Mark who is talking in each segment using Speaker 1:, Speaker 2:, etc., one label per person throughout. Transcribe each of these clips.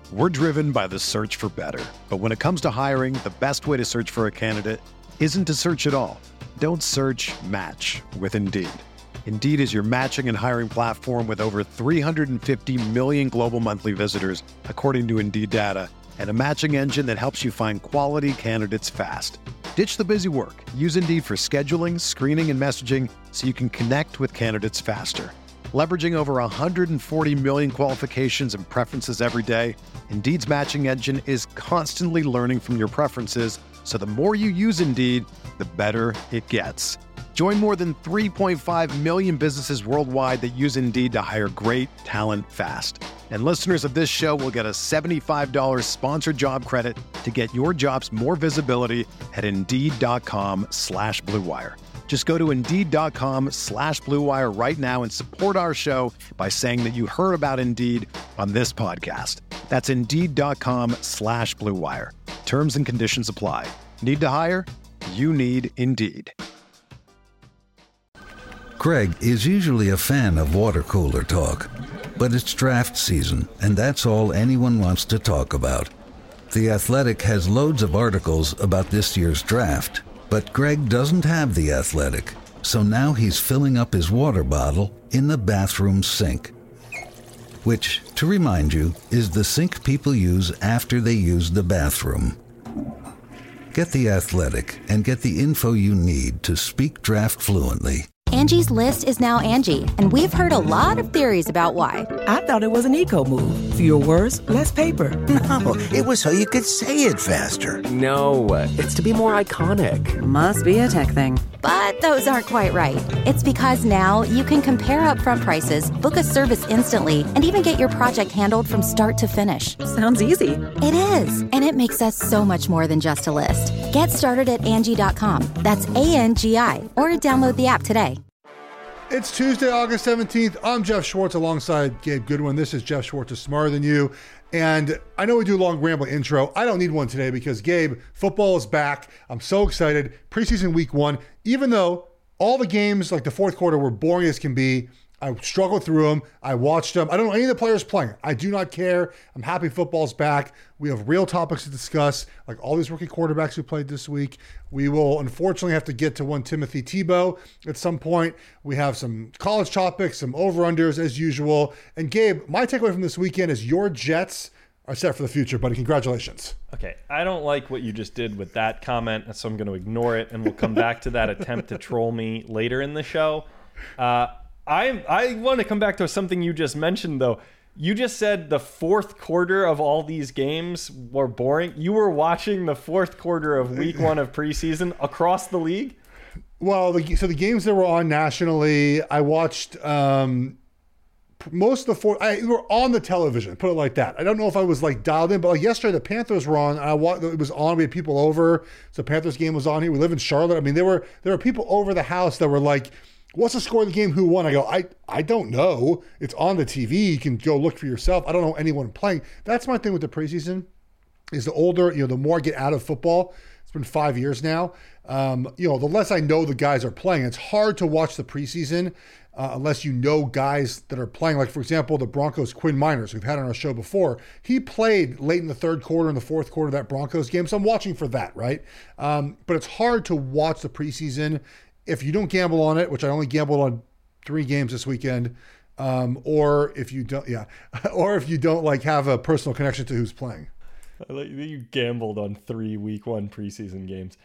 Speaker 1: We're driven by the search for better. But when it comes to hiring, the best way to search for a candidate isn't to search at all. Don't search, match with Indeed. Indeed is your matching and hiring platform with over 350 million global monthly visitors, according to Indeed data, and a matching engine that helps you find quality candidates fast. Ditch the busy work. Use Indeed for scheduling, screening, and messaging so you can connect with candidates faster. Leveraging over 140 million qualifications and preferences every day, Indeed's matching engine is constantly learning from your preferences, so the more you use Indeed, the better it gets. Join more than 3.5 million businesses worldwide that use Indeed to hire great talent fast. And listeners of this show will get a $75 sponsored job credit to get your jobs more visibility at Indeed.com/Blue Wire. Just go to Indeed.com/Blue Wire right now and support our show by saying that you heard about Indeed on this podcast. That's Indeed.com/Blue Wire. Terms and conditions apply. Need to hire? You need Indeed.
Speaker 2: Greg is usually a fan of water cooler talk, but it's draft season, and that's all anyone wants to talk about. The Athletic has loads of articles about this year's draft, but Greg doesn't have The Athletic, so now he's filling up his water bottle in the bathroom sink. Which, to remind you, is the sink people use after they use the bathroom. Get The Athletic and get the info you need to speak draft fluently.
Speaker 3: Angie's List is now Angie, and we've heard a lot of theories about why.
Speaker 4: I thought it was an eco move. Fewer words, less paper.
Speaker 5: No, it was so you could say it faster.
Speaker 6: No, it's to be more iconic.
Speaker 7: Must be a tech thing.
Speaker 3: But those aren't quite right. It's because now you can compare upfront prices, book a service instantly, and even get your project handled from start to finish.
Speaker 7: Sounds easy.
Speaker 3: It is, and it makes us so much more than just a list. Get started at Angie.com. That's ANGI, or download the app today.
Speaker 8: It's Tuesday, August 17th. I'm Jeff Schwartz alongside Gabe Goodwin. This is Jeff Schwartz is Smarter Than You. And I know we do a long rambling intro. I don't need one today because, Gabe, football is back. I'm so excited. Preseason week 1. Even though all the games, like the fourth quarter, were boring as can be, I struggled through them. I watched them. I don't know any of the players playing. I do not care. I'm happy football's back. We have real topics to discuss, like all these rookie quarterbacks who played this week. We will unfortunately have to get to one Timothy Tebow at some point. We have some college topics, some over-unders as usual. And Gabe, my takeaway from this weekend is your Jets are set for the future, buddy. Congratulations.
Speaker 9: Okay, I don't like what you just did with that comment, so I'm going to ignore it, and we'll come back to that attempt to troll me later in the show. I want to come back to something you just mentioned, though. You just said the fourth quarter of all these games were boring. You were watching the fourth quarter of week 1 of preseason across the league?
Speaker 8: Well, so the games that were on nationally, I watched most of the fourth. They were on the television, put it like that. I don't know if I was like dialed in, but like yesterday the Panthers were on. It was on. We had people over. So the Panthers game was on here. We live in Charlotte. I mean, there were people over the house that were like, what's the score of the game? Who won? I go, I don't know. It's on the TV. You can go look for yourself. I don't know anyone playing. That's my thing with the preseason is the older, the more I get out of football. It's been 5 years now. The less I know the guys are playing. It's hard to watch the preseason unless you know guys that are playing. Like, for example, the Broncos' Quinn Miners, we've had on our show before. He played late in the third quarter and the fourth quarter of that Broncos game. So I'm watching for that, right? But it's hard to watch the preseason if you don't gamble on it, which I only gambled on 3 games this weekend, or if you don't like have a personal connection to who's playing.
Speaker 9: I like that you gambled on 3 week 1 preseason games.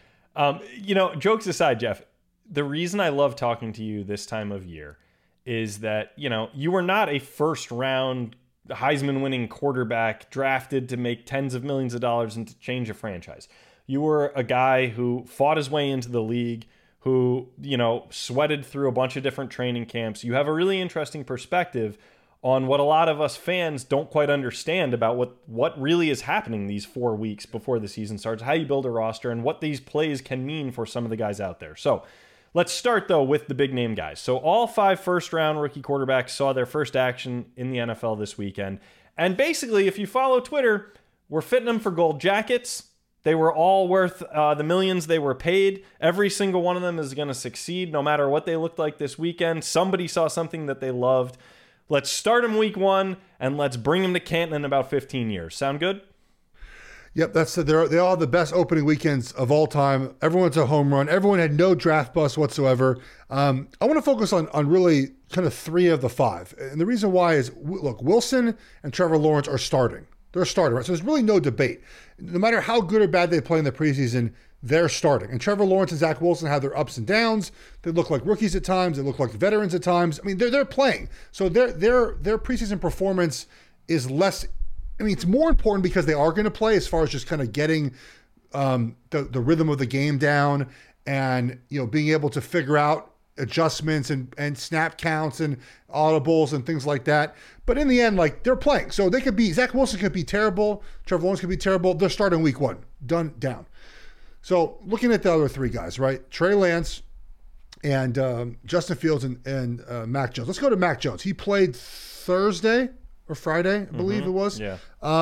Speaker 9: Jokes aside, Jeff, the reason I love talking to you this time of year is that, you were not a first round Heisman winning quarterback drafted to make tens of millions of dollars and to change a franchise. You were a guy who fought his way into the league, who, sweated through a bunch of different training camps. You have a really interesting perspective on what a lot of us fans don't quite understand about what really is happening these 4 weeks before the season starts, how you build a roster, and what these plays can mean for some of the guys out there. So let's start, though, with the big name guys. So all 5 first-round rookie quarterbacks saw their first action in the NFL this weekend. And basically, if you follow Twitter, we're fitting them for gold jackets. They were all worth the millions they were paid. Every single one of them is going to succeed no matter what they looked like this weekend. Somebody saw something that they loved. Let's start him week 1, and let's bring him to Canton in about 15 years. Sound good?
Speaker 8: Yep, they all have the best opening weekends of all time. Everyone's a home run. Everyone had no draft bust whatsoever. I want to focus on really kind of 3 of the 5. And the reason why is, look, Wilson and Trevor Lawrence are starting. They're starting, right? So there's really no debate. No matter how good or bad they play in the preseason, they're starting. And Trevor Lawrence and Zach Wilson have their ups and downs. They look like rookies at times. They look like veterans at times. I mean, they're playing. So their preseason performance is less. I mean, it's more important because they are going to play as far as just kind of getting the rhythm of the game down and, being able to figure out adjustments and snap counts and audibles and things like that. But in the end, like, they're playing. So they could be, Zach Wilson could be terrible. Trevor Lawrence could be terrible. They're starting week 1. Done, down. So looking at the other 3 guys, right? Trey Lance and Justin Fields and Mac Jones. Let's go to Mac Jones. He played Thursday or Friday, I believe it was.
Speaker 9: Yeah.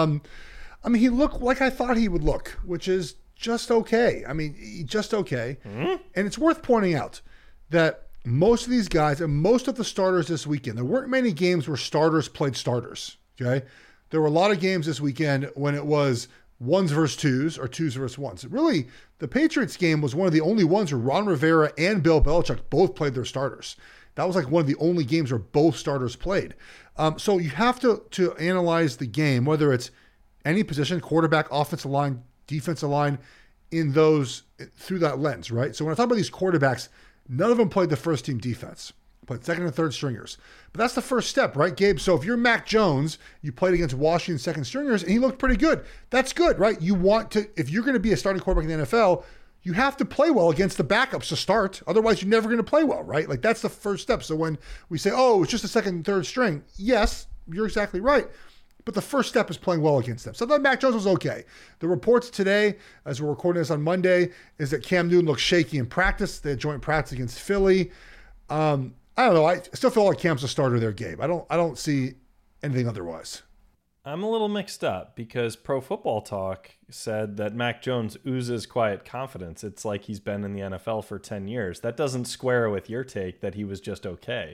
Speaker 8: I mean, he looked like I thought he would look, which is just okay. I mean, just okay. And it's worth pointing out that most of these guys and most of the starters this weekend, there weren't many games where starters played starters, okay? There were a lot of games this weekend when it was 1s versus 2s or 2s versus 1s. Really, the Patriots game was one of the only ones where Ron Rivera and Bill Belichick both played their starters. That was like one of the only games where both starters played. So you have to analyze the game, whether it's any position, quarterback, offensive line, defensive line, in those through that lens, right? So when I talk about these quarterbacks, none of them played the first team defense, played second and third stringers. But that's the first step, right, Gabe? So if you're Mac Jones, you played against Washington second stringers, and he looked pretty good. That's good, right? You want to, if you're going to be a starting quarterback in the NFL, you have to play well against the backups to start. Otherwise, you're never going to play well, right? Like, that's the first step. So when we say, oh, it's just a second and third string, yes, you're exactly right. But the first step is playing well against them. So that Mac Jones was okay. The reports today, as we're recording this on Monday, is that Cam Newton looked shaky in practice. They had joint practice against Philly. I don't know. I still feel like Cam's a starter there, Gabe. I don't see anything otherwise.
Speaker 9: I'm a little mixed up because Pro Football Talk said that Mac Jones oozes quiet confidence. It's like he's been in the NFL for 10 years. That doesn't square with your take that he was just okay.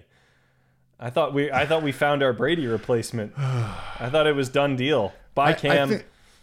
Speaker 9: I thought we found our Brady replacement. I thought it was done deal. Bye, Cam.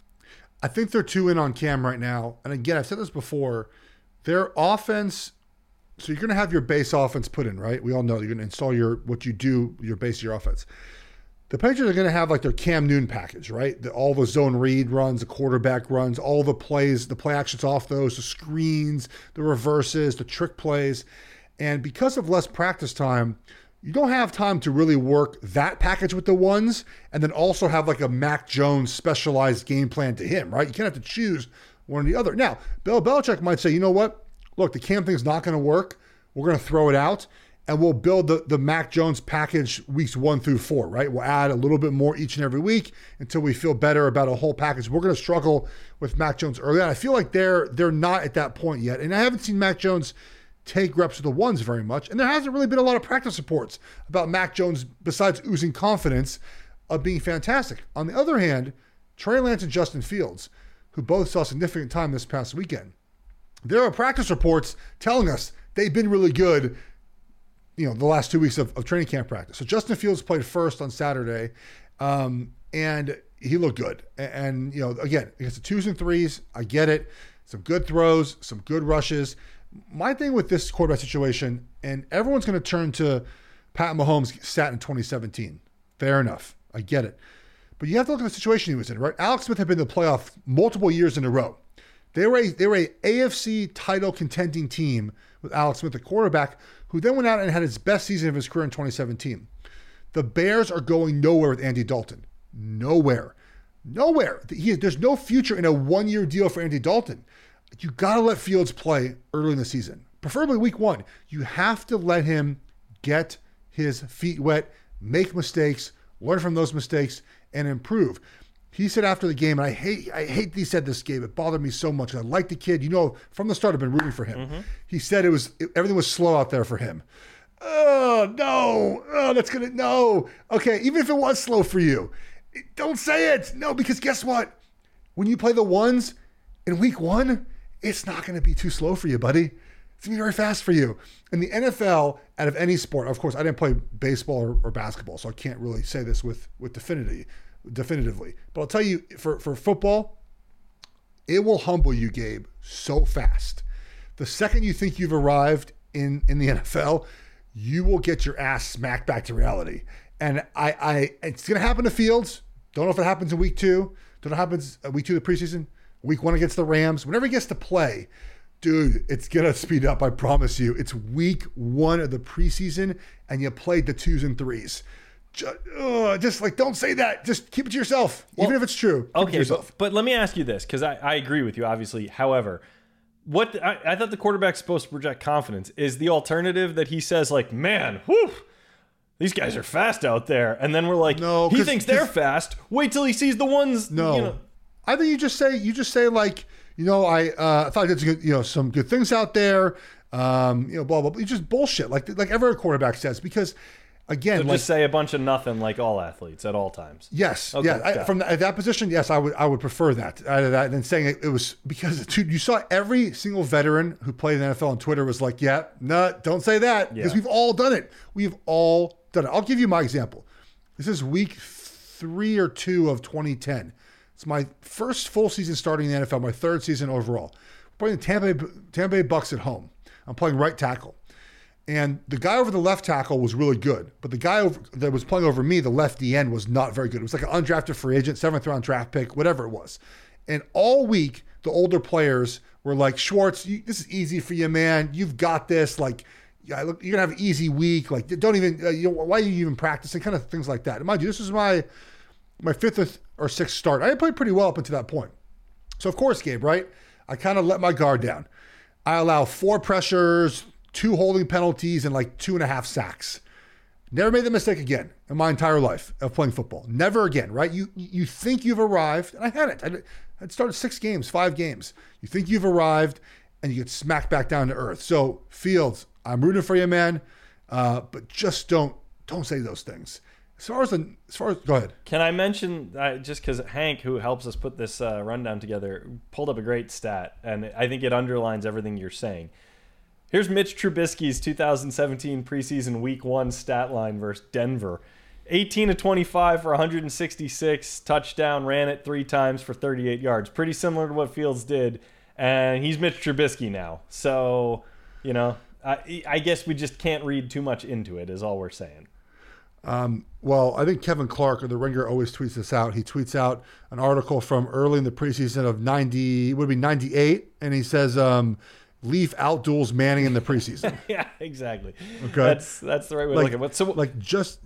Speaker 8: I think they're 2 in on Cam right now. And again, I've said this before. Their offense, so you're going to have your base offense put in, right? We all know you're going to install your base of your offense. The Patriots are going to have like their Cam Newton package, right? All the zone read runs, the quarterback runs, all the plays, the play actions off those, the screens, the reverses, the trick plays. And because of less practice time, you don't have time to really work that package with the ones and then also have like a Mac Jones specialized game plan to him, right? You can't have to choose one or the other. Now, Bill Belichick might say, you know what? Look, the Cam thing's not going to work. We're going to throw it out and we'll build the Mac Jones package weeks 1 through 4, right? We'll add a little bit more each and every week until we feel better about a whole package. We're going to struggle with Mac Jones early on. I feel like they're not at that point yet. And I haven't seen Mac Jones take reps with the ones very much. And there hasn't really been a lot of practice reports about Mac Jones besides oozing confidence of being fantastic. On the other hand, Trey Lance and Justin Fields, who both saw significant time this past weekend, there are practice reports telling us they've been really good, the last 2 weeks of training camp practice. So Justin Fields played first on Saturday, and he looked good. And again, against the 2s and 3s, I get it. Some good throws, some good rushes. My thing with this quarterback situation, and everyone's going to turn to Pat Mahomes' stat in 2017. Fair enough. I get it. But you have to look at the situation he was in, right? Alex Smith had been in the playoff multiple years in a row. They were a AFC title contending team with Alex Smith, the quarterback, who then went out and had his best season of his career in 2017. The Bears are going nowhere with Andy Dalton. Nowhere. There's no future in a 1-year deal for Andy Dalton. You got to let Fields play early in the season, preferably week 1. You have to let him get his feet wet, make mistakes, learn from those mistakes, and improve. He said after the game, and I hate that he said this, Gabe. It bothered me so much. I like the kid. From the start, I've been rooting for him. Mm-hmm. He said everything was slow out there for him. Oh, no. Oh, no. Okay, even if it was slow for you, don't say it. No, because guess what? When you play the ones in week 1, it's not going to be too slow for you, buddy. It's going to be very fast for you. In the NFL, out of any sport, of course, I didn't play baseball or basketball, so I can't really say this with definitively. But I'll tell you, for football, it will humble you, Gabe, so fast. The second you think you've arrived in the NFL, you will get your ass smacked back to reality. And it's going to happen to Fields. Don't know if it happens in week 2. Don't know if it happens week 2 of the preseason. Week 1 against the Rams. Whenever he gets to play, dude, it's going to speed up, I promise you. It's week 1 of the preseason, and you played the 2s and 3s. Just like, don't say that. Just keep it to yourself, even if it's true. Keep it to yourself.
Speaker 9: But let me ask you this, because I agree with you, obviously. However, I thought the quarterback's supposed to project confidence. Is the alternative that he says, like, man, whew, these guys are fast out there, and then we're like, no, he thinks they're fast. Wait till he sees the ones.
Speaker 8: No,
Speaker 9: you know.
Speaker 8: I think you just say like, I thought I did some good things out there. Blah blah blah. You just bullshit like every quarterback says, because again,
Speaker 9: so just say a bunch of nothing like all athletes at all times.
Speaker 8: Yes, okay, yeah. From that position, yes, I would prefer that than saying it was because you saw every single veteran who played in the NFL on Twitter was like, yeah, no, don't say that, because we've all done it. We've all done it. I'll give you my example. This is week 3 or 2 of 2010. It's my first full season starting in the NFL, my 3rd season overall. We're playing the Tampa Bay Bucks at home. I'm playing right tackle. And the guy over the left tackle was really good. But the guy that was playing over me, the lefty end, was not very good. It was like an undrafted free agent, 7th round draft pick, whatever it was. And all week, the older players were like, Schwartz, this is easy for you, man. You've got this. Like, you're going to have an easy week. Like, don't even, why are you even practicing? Kind of things like that. And mind you, this was my 5th or 6th start. I played pretty well up until that point. So, of course, Gabe, right? I kind of let my guard down. I allow 4 pressures, 2 holding penalties, and like 2.5 sacks. Never made the mistake again in my entire life of playing football. Never again, right? You think you've arrived, and I hadn't. I'd started 5 games. You think you've arrived, and you get smacked back down to earth. So, Fields, I'm rooting for you, man, but just don't say those things. As far as go ahead.
Speaker 9: Can I mention, just because Hank, who helps us put this rundown together, pulled up a great stat, and I think it underlines everything you're saying. Here's Mitch Trubisky's 2017 preseason week 1 stat line versus Denver. 18 of 25 for 166, touchdown, ran it 3 times for 38 yards. Pretty similar to what Fields did, and he's Mitch Trubisky now. So, I guess we just can't read too much into it, is all we're saying.
Speaker 8: Well, I think Kevin Clark of The Ringer always tweets this out. He tweets out an article from early in the preseason of 98, and he says, Leaf outduels Manning in the preseason.
Speaker 9: Yeah, exactly.
Speaker 8: Okay,
Speaker 9: that's the right way to look at it. So,
Speaker 8: like,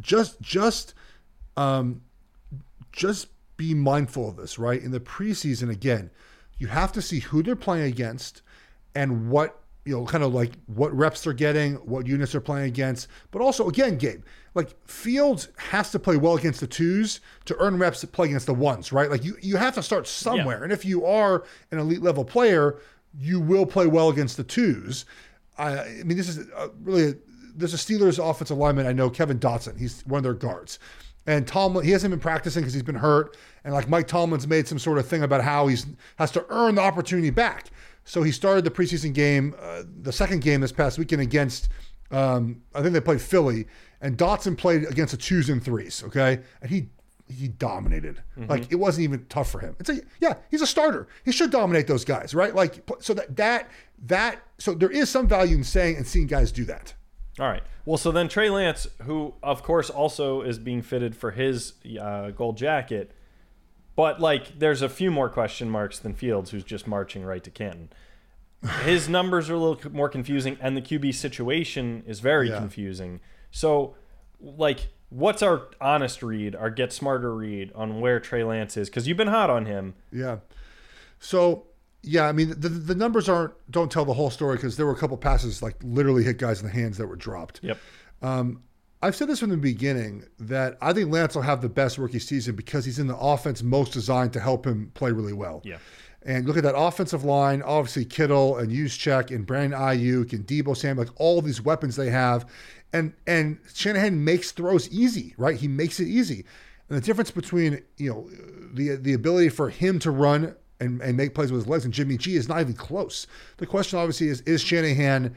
Speaker 8: just be mindful of this, right? In the preseason, again, you have to see who they're playing against and what, kind of like what reps they're getting, what units they're playing against. But also, again, Gabe, like Fields has to play well against the 2s to earn reps to play against the 1s, right? Like you have to start somewhere. Yeah. And if you are an elite level player, you will play well against the 2s. I mean, this is there's a Steelers offensive lineman I know, Kevin Dotson. He's one of their guards. And Tomlin, he hasn't been practicing because he's been hurt. And like Mike Tomlin's made some sort of thing about how he has to earn the opportunity back. So he started the preseason game, the second game this past weekend against, I think they played Philly, and Dotson played against the 2s and 3s, okay? And he dominated. Mm-hmm. Like, it wasn't even tough for him. He's a starter. He should dominate those guys, right? Like, so so there is some value in saying and seeing guys do that.
Speaker 9: All right. Well, so then Trey Lance, who, of course, also is being fitted for his gold jacket, but, like, there's a few more question marks than Fields, who's just marching right to Canton. His numbers are a little more confusing, and the QB situation is very confusing. So, like, what's our honest read, our get smarter read on where Trey Lance is? Because you've been hot on him.
Speaker 8: Yeah. So, I mean, the numbers don't tell the whole story, because there were a couple passes, like, literally hit guys in the hands that were dropped.
Speaker 9: Yep.
Speaker 8: I've said this from the beginning that I think Lance will have the best rookie season because he's in the offense most designed to help him play really well.
Speaker 9: Yeah.
Speaker 8: And look at that offensive line, obviously Kittle and Juszczyk and Brandon Ayuk and Deebo Samuel, like all these weapons they have. And Shanahan makes throws easy, right? He makes it easy. And the difference between, the ability for him to run and make plays with his legs, and Jimmy G is not even close. The question obviously is Shanahan,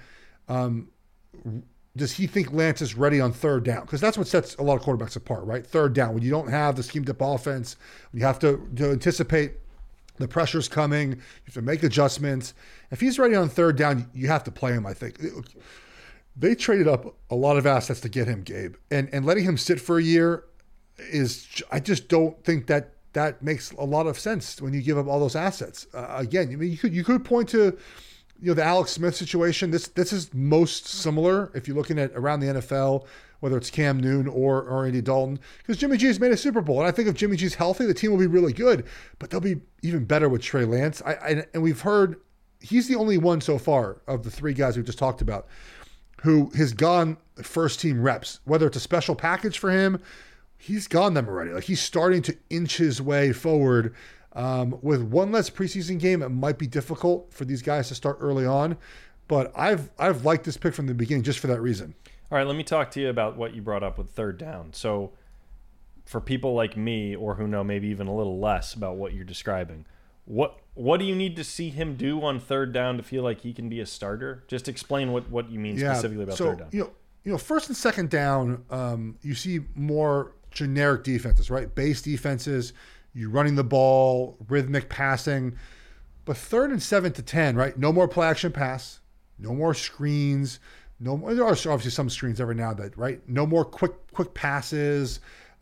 Speaker 8: does he think Lance is ready on third down? Because that's what sets a lot of quarterbacks apart, right? Third down, when you don't have the schemed up offense, you have to anticipate the pressure's coming, you have to make adjustments. If he's ready on third down, you have to play him, I think. They traded up a lot of assets to get him, Gabe, and letting him sit for a year I just don't think that makes a lot of sense when you give up all those assets. Again, I mean, you could point to the Alex Smith situation. This is most similar if you're looking at around the NFL, whether it's Cam Newton or Andy Dalton, because Jimmy G has made a Super Bowl, and I think if Jimmy G's healthy, the team will be really good, but they'll be even better with Trey Lance. And we've heard he's the only one so far of the three guys we just talked about who has gone first team reps, whether it's a special package for him. He's gone them already. Like, he's starting to inch his way forward. With one less preseason game, it might be difficult for these guys to start early on. But I've liked this pick from the beginning just for that reason.
Speaker 9: All right, let me talk to you about what you brought up with third down. So for people like me, or who know maybe even a little less about what you're describing, what do you need to see him do on third down to feel like he can be a starter? Just explain what you mean specifically about third down.
Speaker 8: First and second down, you see more generic defenses, right? Base defenses, you running the ball, rhythmic passing. But 3rd and 7 to 10, right? No more play action pass, no more screens, no more. There are obviously some screens every now and then, right? No more quick passes.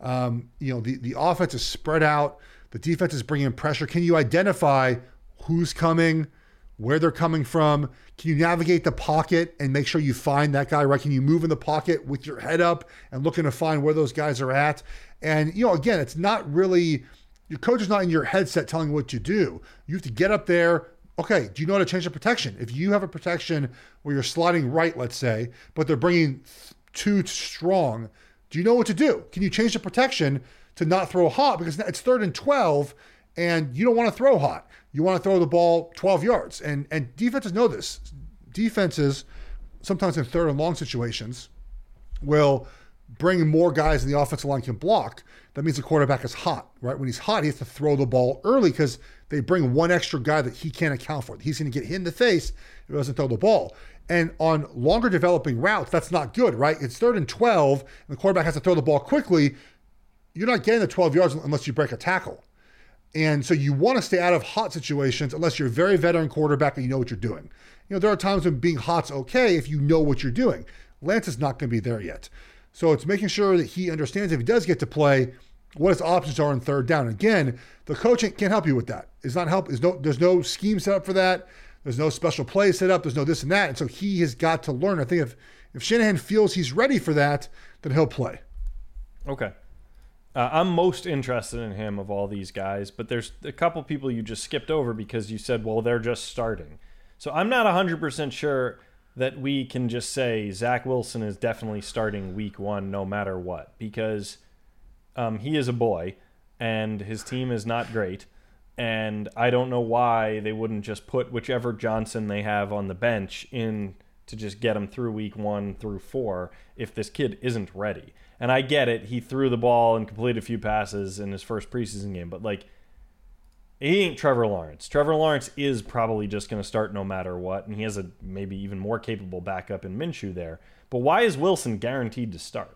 Speaker 8: The offense is spread out. The defense is bringing in pressure. Can you identify who's coming, where they're coming from? Can you navigate the pocket and make sure you find that guy, right? Can you move in the pocket with your head up and looking to find where those guys are at? And, again, it's not really, your coach is not in your headset telling you what to do. You have to get up there. Okay, do you know how to change the protection? If you have a protection where you're sliding right, let's say, but they're bringing too strong, do you know what to do? Can you change the protection to not throw hot? Because it's 3rd and 12, and you don't want to throw hot. You want to throw the ball 12 yards. And defenses know this. Defenses, sometimes in 3rd and long situations, will bring more guys in the offensive line can block. That means the quarterback is hot, right? When he's hot, he has to throw the ball early because they bring one extra guy that he can't account for. He's going to get hit in the face if he doesn't throw the ball. And on longer developing routes, that's not good, right? It's 3rd and 12, and the quarterback has to throw the ball quickly. You're not getting the 12 yards unless you break a tackle. And so you want to stay out of hot situations unless you're a very veteran quarterback and you know what you're doing. There are times when being hot's okay if you know what you're doing. Lance is not going to be there yet. So it's making sure that he understands if he does get to play, what his options are on third down. Again, the coach can't help you with that. It's not help. There's no scheme set up for that. There's no special play set up. There's no this and that. And so he has got to learn. I think if Shanahan feels he's ready for that, then he'll play.
Speaker 9: Okay. I'm most interested in him of all these guys, but there's a couple people you just skipped over because you said, well, they're just starting. So I'm not 100% sure that we can just say Zach Wilson is definitely starting week 1 no matter what, because he is a boy and his team is not great. And I don't know why they wouldn't just put whichever Johnson they have on the bench in to just get him through week 1 through 4 if this kid isn't ready. And I get it. He threw the ball and completed a few passes in his first preseason game. But, he ain't Trevor Lawrence. Trevor Lawrence is probably just going to start no matter what. And he has a maybe even more capable backup in Minshew there. But why is Wilson guaranteed to start?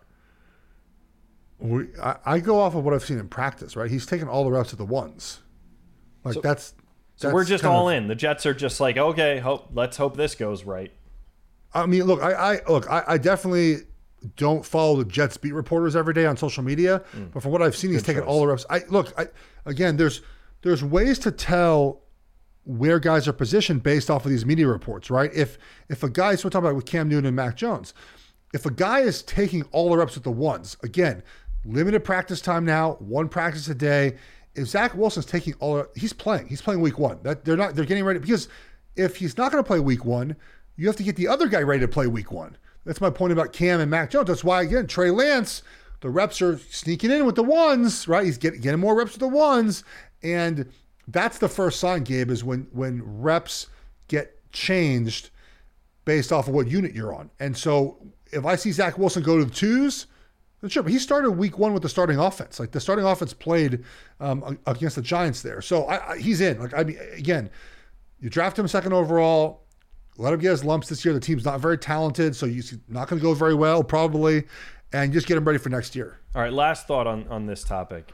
Speaker 8: I go off of what I've seen in practice, right? He's taken all the reps at the ones. So
Speaker 9: we're just all in. The Jets are just like, okay, let's hope this goes right.
Speaker 8: I mean, look, I definitely don't follow the Jets beat reporters every day on social media, but from what I've seen, he's taken all the reps. Again, there's ways to tell where guys are positioned based off of these media reports, right? If a guy, so we're talking about with Cam Newton and Mac Jones, if a guy is taking all the reps with the ones, again, limited practice time now, 1 practice a day. If Zach Wilson's taking he's playing week 1. They're getting ready, because if he's not going to play week 1, you have to get the other guy ready to play week 1. That's my point about Cam and Mac Jones. That's why, again, Trey Lance, the reps are sneaking in with the ones, right? He's getting more reps with the ones. And that's the first sign, Gabe, is when reps get changed based off of what unit you're on. And so if I see Zach Wilson go to the 2s, Sure, but he started week 1 with the starting offense. Like the starting offense played against the Giants there. So he's in. Like, I mean, again, you draft him 2nd overall, let him get his lumps this year. The team's not very talented, so he's not going to go very well probably, and just get him ready for next year.
Speaker 9: All right, last thought on this topic.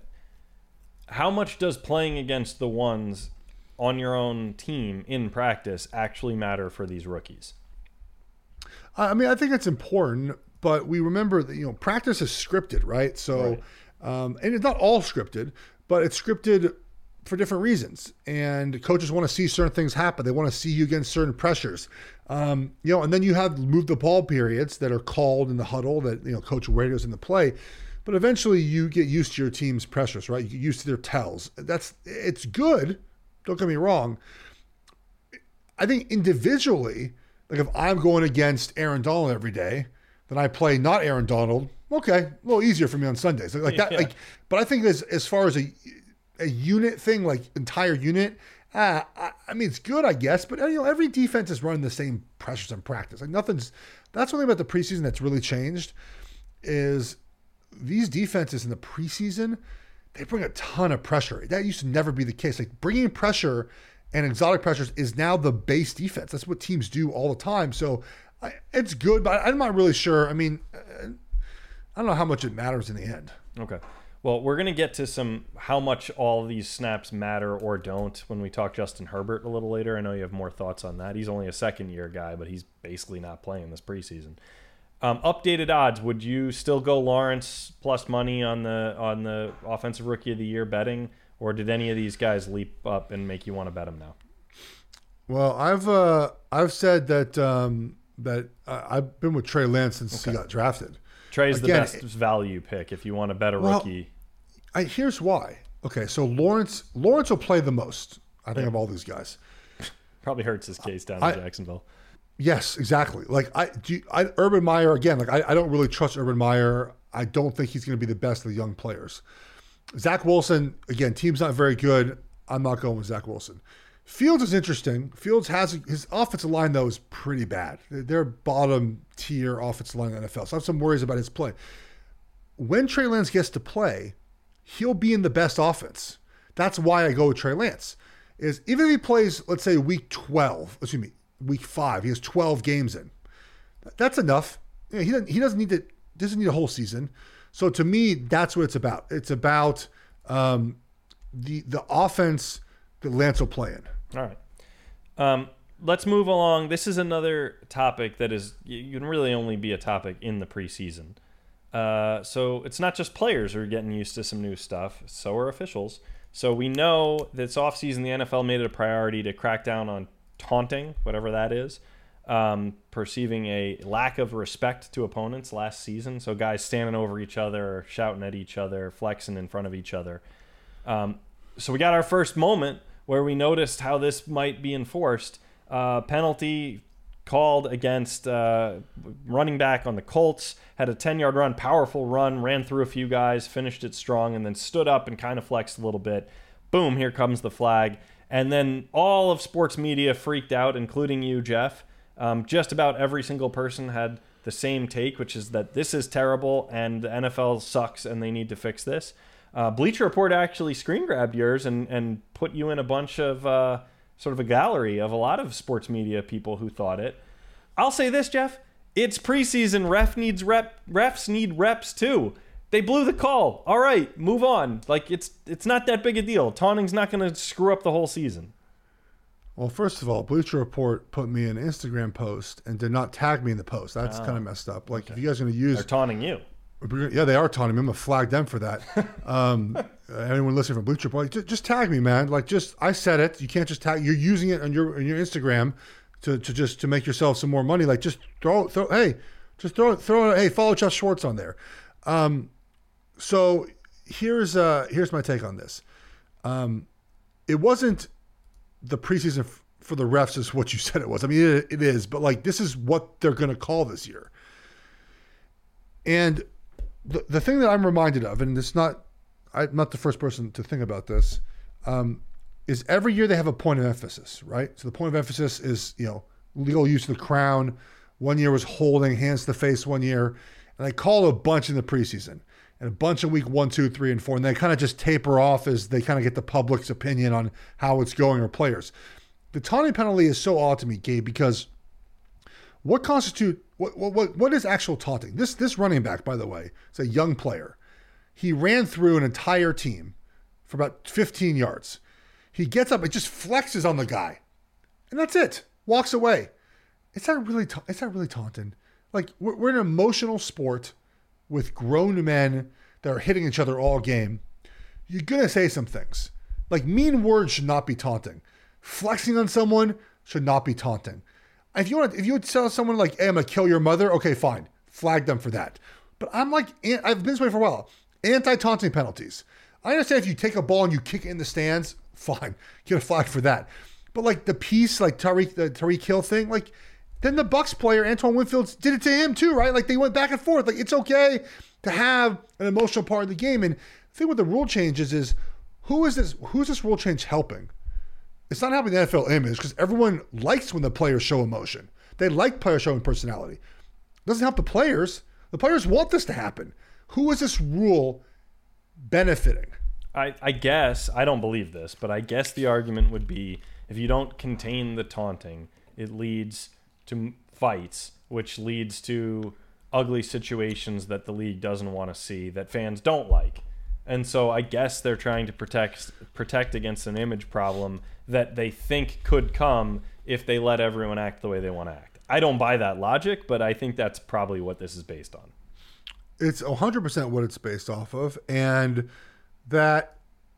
Speaker 9: How much does playing against the ones on your own team in practice actually matter for these rookies?
Speaker 8: I mean, I think it's important, but we remember that, practice is scripted, right? So, right. And it's not all scripted, but it's scripted for different reasons. And coaches want to see certain things happen. They want to see you against certain pressures. And then you have move the ball periods that are called in the huddle that, coach radios in the play. But eventually you get used to your team's pressures, right? You get used to their tells. It's good. Don't get me wrong. I think individually, like if I'm going against Aaron Donald every day, then I play not Aaron Donald. Okay, a little easier for me on Sundays. Like that. Yeah. But I think as far as a unit thing, like entire unit, I mean, it's good, I guess. But every defense is running the same pressures in practice. Like that's one thing about the preseason that's really changed is these defenses in the preseason, they bring a ton of pressure. That used to never be the case. Like bringing pressure and exotic pressures is now the base defense. That's what teams do all the time. So it's good, but I'm not really sure. I mean, I don't know how much it matters in the end.
Speaker 9: Okay. Well, we're going to get to how much all of these snaps matter or don't when we talk Justin Herbert a little later. I know you have more thoughts on that. He's only a second-year guy, but he's basically not playing this preseason. Updated odds, would you still go Lawrence plus money on the Offensive Rookie of the Year betting, or did any of these guys leap up and make you want to bet him now?
Speaker 8: Well, I've said that I've been with Trey Lance since he got drafted.
Speaker 9: Trey's the best value pick if you want to bet a rookie.
Speaker 8: Here's why. Okay, so Lawrence will play the most, I think, of all these guys.
Speaker 9: Probably hurts his case down in Jacksonville.
Speaker 8: Yes, exactly. Like Urban Meyer, again, like I don't really trust Urban Meyer. I don't think he's going to be the best of the young players. Zach Wilson, again, team's not very good. I'm not going with Zach Wilson. Fields is interesting. Fields has his offensive line, though, is pretty bad. They're bottom tier offensive line in the NFL. So I have some worries about his play. When Trey Lance gets to play, he'll be in the best offense. That's why I go with Trey Lance. Is even if he plays, let's say week 5, he has 12 games in. That's enough. He doesn't need a whole season. So to me, that's what it's about. It's about the offense that Lance will play in.
Speaker 9: All right. Let's move along. This is another topic that you can really only be a topic in the preseason. So it's not just players who are getting used to some new stuff. So are officials. So we know this offseason the NFL made it a priority to crack down on taunting, whatever that is, perceiving a lack of respect to opponents last season. So guys standing over each other, shouting at each other, flexing in front of each other. So we got our first moment where we noticed how this might be enforced. Penalty called against running back on the Colts, had a 10-yard run, powerful run, ran through a few guys, finished it strong, and then stood up and kind of flexed a little bit. Boom, here comes the flag. And then all of sports media freaked out, including you, Jeff. Just about every single person had the same take, which is that this is terrible and the NFL sucks and they need to fix this. Bleacher Report actually screen grabbed yours and put you in a bunch of sort of a gallery of a lot of sports media people who thought it. I'll say this, Jeff. It's preseason. Refs need reps too. They blew the call. All right, move on. Like it's not that big a deal. Taunting's not going to screw up the whole season.
Speaker 8: Well, first of all, Bleacher Report put me in an Instagram post and did not tag me in the post. That's kind of messed up. Like, if you guys are going to use...
Speaker 9: They're taunting you.
Speaker 8: Yeah, they are taunting me. I'm going to flag them for that. Anyone listening from Bleacher Report, just tag me, man. Like, I said it. You can't just tag... You're using it on your Instagram to make yourself some more money. Like, just throw hey, follow Jeff Schwartz on there. So here's my take on this. It wasn't the preseason for the refs is what you said it was. I mean, it is, but like this is what they're going to call this year. And the thing that I'm reminded of, and I'm not the first person to think about this, is every year they have a point of emphasis, right? So the point of emphasis is, legal use of the crown. 1 year was holding, hands to the face 1 year. And they call a bunch in the preseason and a bunch in week 1, 2, 3, and 4. And they kind of just taper off as they kind of get the public's opinion on how it's going or players. The taunting penalty is so odd to me, Gabe, because what is actual taunting? This running back, by the way, is a young player. He ran through an entire team for about 15 yards. He gets up and just flexes on the guy. And that's it. Walks away. Is that really taunting? Like, we're in an emotional sport with grown men that are hitting each other all game. You're going to say some things. Like, mean words should not be taunting. Flexing on someone should not be taunting. If you would tell someone like, hey, I'm going to kill your mother, okay, fine. Flag them for that. But I've been this way for a while. Anti-taunting penalties. I understand if you take a ball and you kick it in the stands, fine. Get a flag for that. But like the piece, like the Tyreek Hill thing, like then the Bucs player, Antoine Winfield, did it to him too, right? Like they went back and forth. Like it's okay to have an emotional part of the game. And the thing with the rule changes is who's this rule change helping? It's not helping the NFL image because everyone likes when the players show emotion. They like players showing personality. It doesn't help the players. The players want this to happen. Who is this rule benefiting?
Speaker 9: I guess, I don't believe this, but I guess the argument would be if you don't contain the taunting, it leads to fights, which leads to ugly situations that the league doesn't want to see, that fans don't like. And so I guess they're trying to protect against an image problem that they think could come if they let everyone act the way they want to act. I don't buy that logic, but I think that's probably what this is based on.
Speaker 8: It's 100% what it's based off of, and that's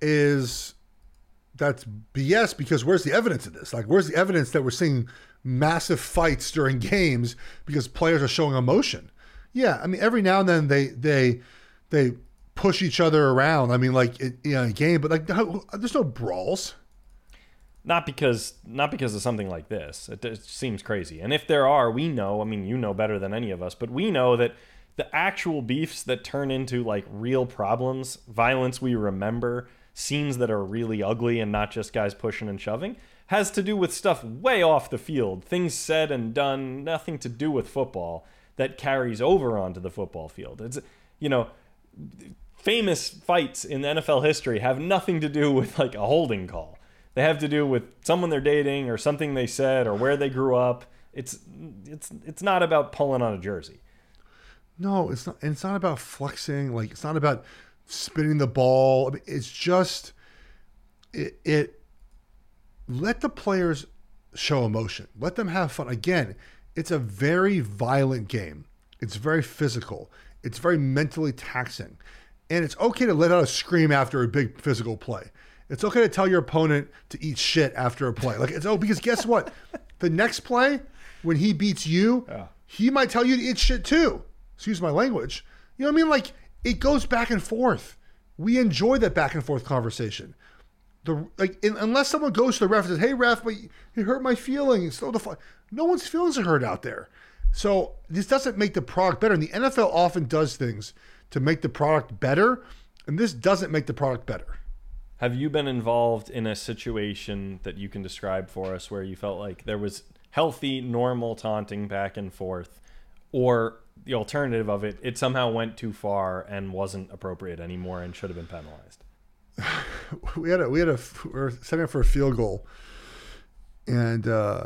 Speaker 8: BS because where's the evidence of this? Like, where's the evidence that we're seeing massive fights during games because players are showing emotion? Yeah, I mean, every now and then they push each other around. I mean, like in a game, but like there's no brawls.
Speaker 9: Not because of something like this. It seems crazy. And if there are, we know. I mean, you know better than any of us, but we know that the actual beefs that turn into like real problems, violence we remember, scenes that are really ugly and not just guys pushing and shoving, has to do with stuff way off the field, things said and done, nothing to do with football, that carries over onto the football field. It's, famous fights in NFL history have nothing to do with like a holding call. They have to do with someone they're dating or something they said or where they grew up. It's not about pulling on a jersey.
Speaker 8: No, it's not. And it's not about flexing. Like, it's not about spinning the ball. I mean, it's just it. Let the players show emotion. Let them have fun. Again, it's a very violent game. It's very physical. It's very mentally taxing, and it's okay to let out a scream after a big physical play. It's okay to tell your opponent to eat shit after a play. Like because guess what? The next play, when he beats you, he might tell you to eat shit too. Excuse my language. You know what I mean? Like, it goes back and forth. We enjoy that back and forth conversation. Unless someone goes to the ref and says, "Hey ref, but you hurt my feelings." No one's feelings are hurt out there. So this doesn't make the product better. And the NFL often does things to make the product better, and this doesn't make the product better.
Speaker 9: Have you been involved in a situation that you can describe for us where you felt like there was healthy, normal taunting back and forth, or the alternative of it somehow went too far and wasn't appropriate anymore and should have been penalized?
Speaker 8: We were setting up for a field goal, and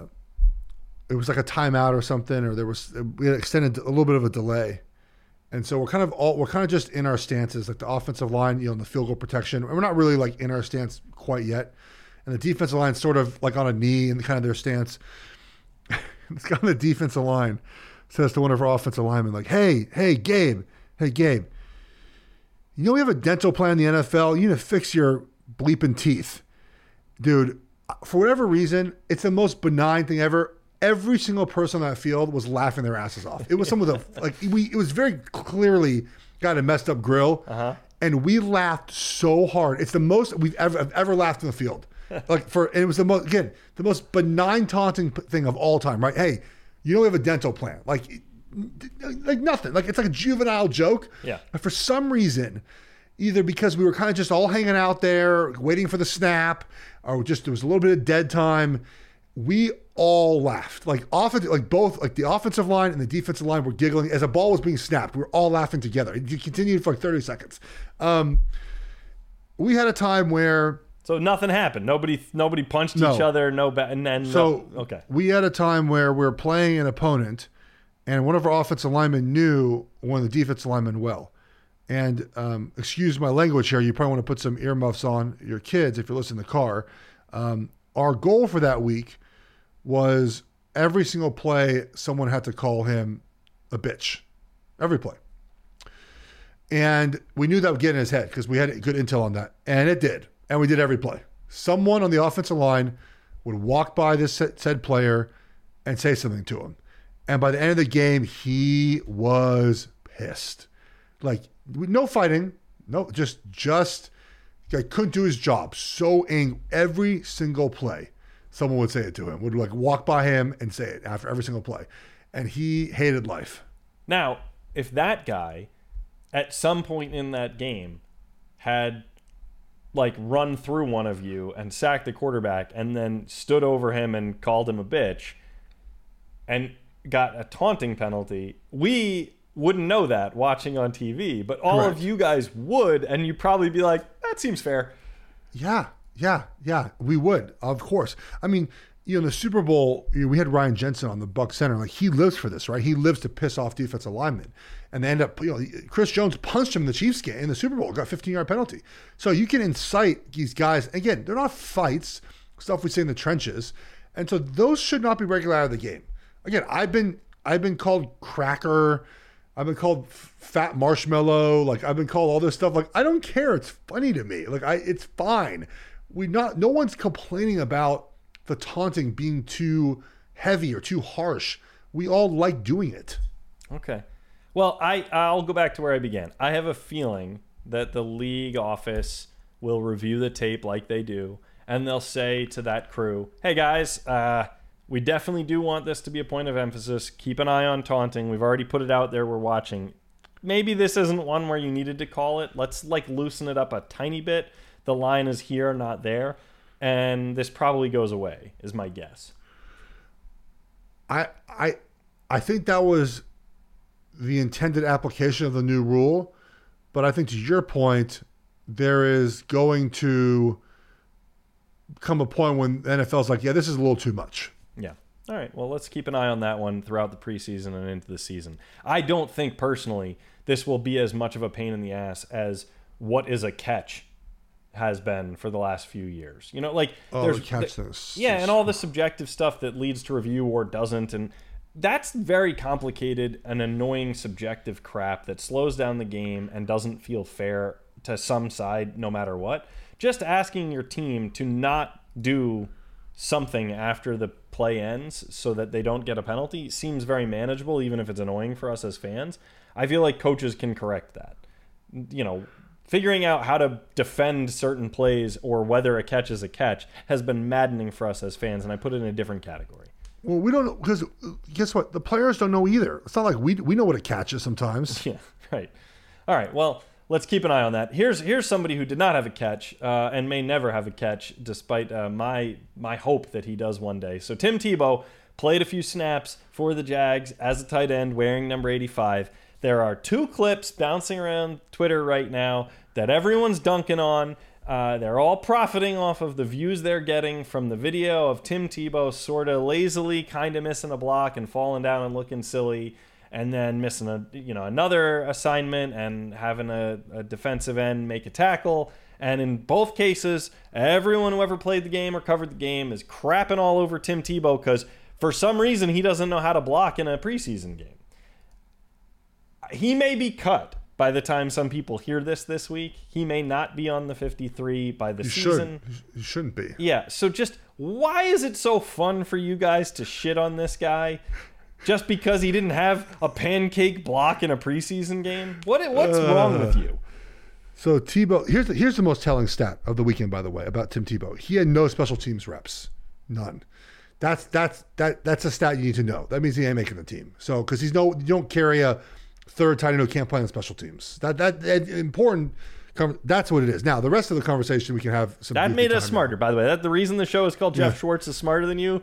Speaker 8: it was like a timeout or something, or we had extended a little bit of a delay, and so we're kind of just in our stances, like the offensive line, in the field goal protection, and we're not really like in our stance quite yet, and the defensive line sort of like on a knee in kind of their stance. It's got on the defensive line. Says to one of our offensive linemen, like, hey, Gabe, you know we have a dental plan in the NFL. You need to fix your bleeping teeth. Dude, for whatever reason, it's the most benign thing ever. Every single person on that field was laughing their asses off. It was some of the, it was very clearly got a messed up grill. And we laughed so hard. It's the most I've ever laughed in the field. It was the most benign taunting thing of all time, right? Hey, you know we have a dental plan. Like nothing. Like it's like a juvenile joke.
Speaker 9: Yeah.
Speaker 8: But for some reason, either because we were kind of just all hanging out there waiting for the snap, or just there was a little bit of dead time, we all laughed. Like both the offensive line and the defensive line were giggling as a ball was being snapped. We were all laughing together. It continued for like 30 seconds. We had a time where
Speaker 9: nothing happened. Nobody punched each other. Okay.
Speaker 8: We had a time where we're playing an opponent, and one of our offensive linemen knew one of the defensive linemen well. And excuse my language here. You probably want to put some earmuffs on your kids if you're listening in the car. Our goal for that week was every single play, someone had to call him a bitch. Every play. And we knew that would get in his head because we had good intel on that. And it did. And we did every play. Someone on the offensive line would walk by this said player and say something to him. And by the end of the game, he was pissed. Like, no fighting. No, just I couldn't do his job. So angry. Every single play, someone would say it to him. Would like walk by him and say it after every single play. And he hated life.
Speaker 9: Now, if that guy at some point in that game had like run through one of you and sacked the quarterback and then stood over him and called him a bitch and got a taunting penalty, we wouldn't know that watching on TV, but all
Speaker 8: Correct.
Speaker 9: of you guys would, and you'd probably be like, that seems fair.
Speaker 8: Yeah, we would, of course. I mean, in the Super Bowl, we had Ryan Jensen on the Bucs center. Like, he lives for this, right? He lives to piss off defensive linemen. And they end up, Chris Jones punched him in the Chiefs game in the Super Bowl, got a 15-yard penalty. So you can incite these guys. Again, they're not fights, stuff we say in the trenches. And so those should not be regular out of the game. Again, I've been called cracker. I've been called fat marshmallow. Like, I've been called all this stuff. Like, I don't care. It's funny to me. Like, it's fine. No one's complaining about the taunting being too heavy or too harsh. We all like doing it.
Speaker 9: Okay. Well, I'll go back to where I began. I have a feeling that the league office will review the tape like they do, and they'll say to that crew, hey guys, we definitely do want this to be a point of emphasis. Keep an eye on taunting. We've already put it out there. We're watching. Maybe this isn't one where you needed to call it. Let's loosen it up a tiny bit. The line is here, not there. And this probably goes away, is my guess.
Speaker 8: I think that was the intended application of the new rule. But I think to your point, there is going to come a point when the NFL's like, yeah, this is a little too much.
Speaker 9: Yeah. All right. Well, let's keep an eye on that one throughout the preseason and into the season. I don't think personally this will be as much of a pain in the ass as what is a catch has been for the last few years. There's
Speaker 8: catch this.
Speaker 9: Yeah, and all the subjective stuff that leads to review or doesn't, and that's very complicated and annoying subjective crap that slows down the game and doesn't feel fair to some side no matter what. Just asking your team to not do something after the play ends so that they don't get a penalty seems very manageable, even if it's annoying for us as fans. I feel like coaches can correct that. Figuring out how to defend certain plays or whether a catch is a catch has been maddening for us as fans, and I put it in a different category.
Speaker 8: Well, we don't know, because guess what? The players don't know either. It's not like we know what a catch is sometimes.
Speaker 9: Yeah, right. All right, well, let's keep an eye on that. Here's somebody who did not have a catch and may never have a catch, despite my hope that he does one day. So Tim Tebow played a few snaps for the Jags as a tight end wearing number 85. There are two clips bouncing around Twitter right now that everyone's dunking on. They're all profiting off of the views they're getting from the video of Tim Tebow sort of lazily kind of missing a block and falling down and looking silly, and then missing another assignment and having a defensive end make a tackle. And in both cases, everyone who ever played the game or covered the game is crapping all over Tim Tebow because for some reason he doesn't know how to block in a preseason game. He may be cut by the time some people hear this week. He may not be on the 53 by the season.
Speaker 8: He shouldn't be.
Speaker 9: Yeah, so just why is it so fun for you guys to shit on this guy just because he didn't have a pancake block in a preseason game? What's wrong with you?
Speaker 8: So Tebow, here's the most telling stat of the weekend, by the way, about Tim Tebow. He had no special teams reps. None. That's a stat you need to know. That means he ain't making the team. So because you don't carry a third tight end who can't play on special teams. That important. That's what it is. Now the rest of the conversation we can have. That
Speaker 9: made us smarter, by the way. The reason the show is called Jeff Schwartz is Smarter Than You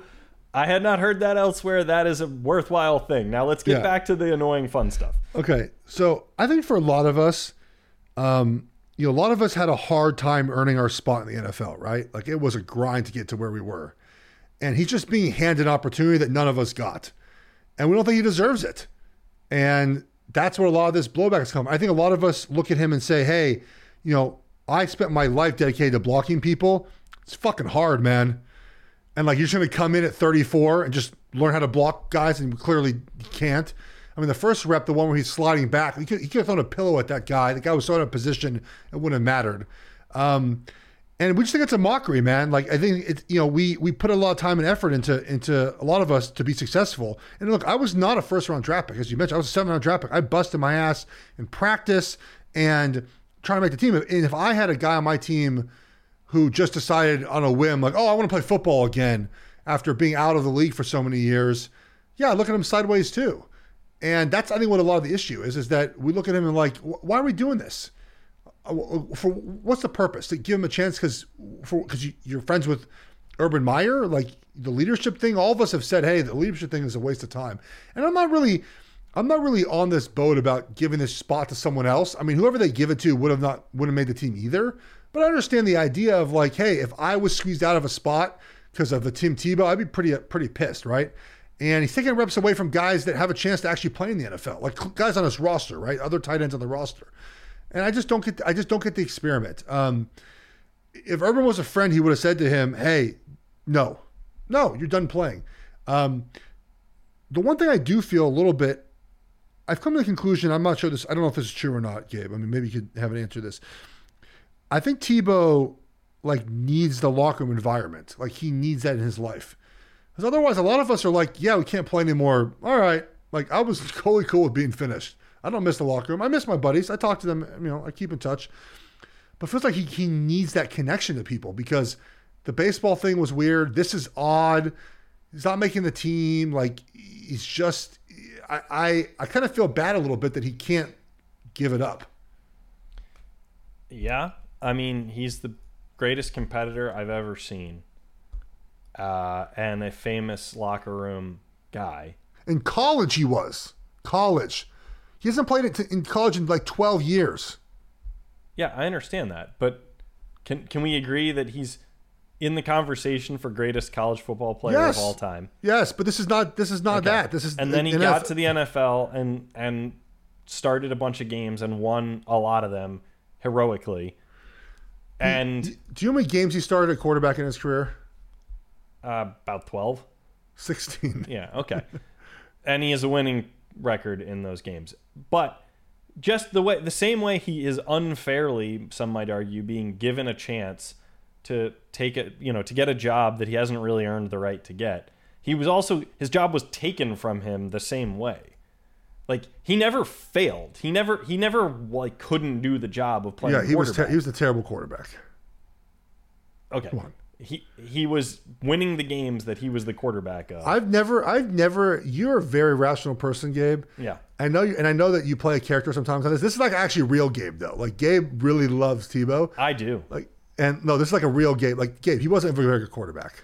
Speaker 9: I had not heard that elsewhere. That is a worthwhile thing. Now let's get back to the annoying fun stuff.
Speaker 8: Okay, so I think for a lot of us, a lot of us had a hard time earning our spot in the NFL, right? Like it was a grind to get to where we were. And he's just being handed an opportunity that none of us got. And we don't think he deserves it. And that's where a lot of this blowback has come. I think a lot of us look at him and say, hey, I spent my life dedicated to blocking people. It's fucking hard, man. And like, you're just going to come in at 34 and just learn how to block guys, and clearly you can't. I mean, the first rep, the one where he's sliding back, he could have thrown a pillow at that guy. The guy was so out of position, it wouldn't have mattered. And we just think it's a mockery, man. Like, I think it's, we put a lot of time and effort into a lot of us to be successful. And look, I was not a first round draft pick, as you mentioned. I was a 7th round draft pick. I busted my ass in practice and trying to make the team. And if I had a guy on my team who just decided on a whim, like, oh, I want to play football again after being out of the league for so many years, I look at him sideways too. And that's, I think, what a lot of the issue is that we look at him and like, why are we doing this? For what's the purpose? To give him a chance because you're friends with Urban Meyer? Like the leadership thing, all of us have said, hey, the leadership thing is a waste of time. And I'm not really on this boat about giving this spot to someone else. I mean, whoever they give it to wouldn't have made the team either. But I understand the idea of like, hey, if I was squeezed out of a spot because of the Tim Tebow, I'd be pretty pissed, right? And he's taking reps away from guys that have a chance to actually play in the NFL, like guys on his roster, right? Other tight ends on the roster. And I just don't get the experiment. If Urban was a friend, he would have said to him, hey, no, you're done playing. The one thing I do feel a little bit, I've come to the conclusion, I'm not sure I don't know if this is true or not, Gabe. I mean, maybe you could have an answer to this. I think Tebow like needs the locker room environment. Like he needs that in his life. Because otherwise, a lot of us are like, yeah, we can't play anymore. All right. Like I was totally cool with being finished. I don't miss the locker room. I miss my buddies. I talk to them, I keep in touch. But it feels like he needs that connection to people because the baseball thing was weird. This is odd. He's not making the team. Like he's just, I kind of feel bad a little bit that he can't give it up.
Speaker 9: Yeah. I mean, he's the greatest competitor I've ever seen. And a famous locker room guy.
Speaker 8: In college, he was. College. He hasn't played it in college in like 12 years.
Speaker 9: Yeah, I understand that. But can we agree that he's in the conversation for greatest college football player of all time?
Speaker 8: Yes, but this is not okay. That. This is
Speaker 9: and then he got to the NFL and started a bunch of games and won a lot of them heroically. And
Speaker 8: do you know how many games he started at quarterback in his career?
Speaker 9: About 12.
Speaker 8: 16.
Speaker 9: Yeah, okay. And he has a winning record in those games. But just the same way he is unfairly, some might argue, being given a chance to take it, to get a job that he hasn't really earned the right to get. His job was taken from him the same way. Like he never failed. He never like couldn't do the job of playing.
Speaker 8: Yeah, he was a terrible quarterback.
Speaker 9: Okay. Come on. He was winning the games that he was the quarterback of.
Speaker 8: I've never. You're a very rational person, Gabe.
Speaker 9: Yeah.
Speaker 8: I know you, and I know that you play a character sometimes on this. This is like actually real Gabe though. Like Gabe really loves Tebow.
Speaker 9: I do.
Speaker 8: This is like a real Gabe. Like Gabe, he wasn't a very good quarterback.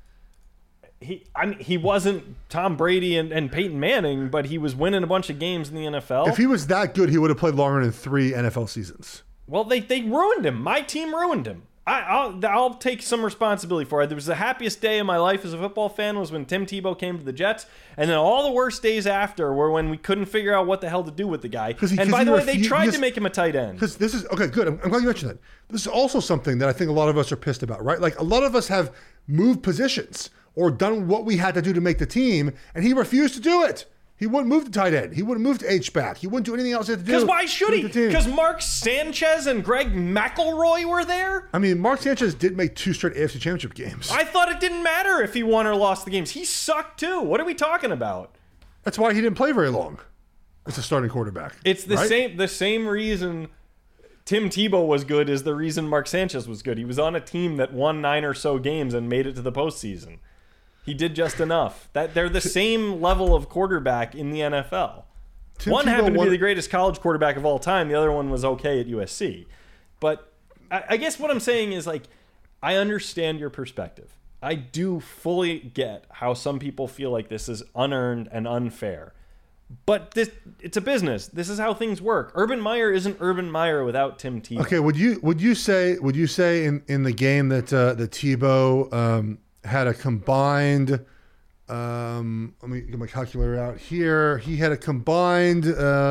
Speaker 9: He wasn't Tom Brady and Peyton Manning, but he was winning a bunch of games in the NFL.
Speaker 8: If he was that good, he would have played longer than 3 NFL seasons.
Speaker 9: Well, they ruined him. My team ruined him. I'll take some responsibility for it. There was the happiest day of my life as a football fan was when Tim Tebow came to the Jets, and then all the worst days after were when we couldn't figure out what the hell to do with the guy. And by the way, they tried to make him a tight end.
Speaker 8: Because this is okay. Good. I'm glad you mentioned that. This is also something that I think a lot of us are pissed about, right? Like a lot of us have moved positions or done what we had to do to make the team, and he refused to do it. He wouldn't move to tight end. He wouldn't move to H-back. He wouldn't do anything else he had to do.
Speaker 9: Because why should he? Because Mark Sanchez and Greg McElroy were there?
Speaker 8: I mean, Mark Sanchez did make 2 straight AFC Championship games.
Speaker 9: I thought it didn't matter if he won or lost the games. He sucked too. What are we talking about?
Speaker 8: That's why he didn't play very long as a starting quarterback.
Speaker 9: It's the same reason Tim Tebow was good is the reason Mark Sanchez was good. He was on a team that won 9 or so games and made it to the postseason. He did just enough. That they're the same level of quarterback in the NFL. One happened to be the greatest college quarterback of all time. The other one was okay at USC. But I guess what I'm saying is, like, I understand your perspective. I do fully get how some people feel like this is unearned and unfair. But it's a business. This is how things work. Urban Meyer isn't Urban Meyer without Tim Tebow.
Speaker 8: Okay, would you say in the game that Tebow had a combined let me get my calculator out here. He had a combined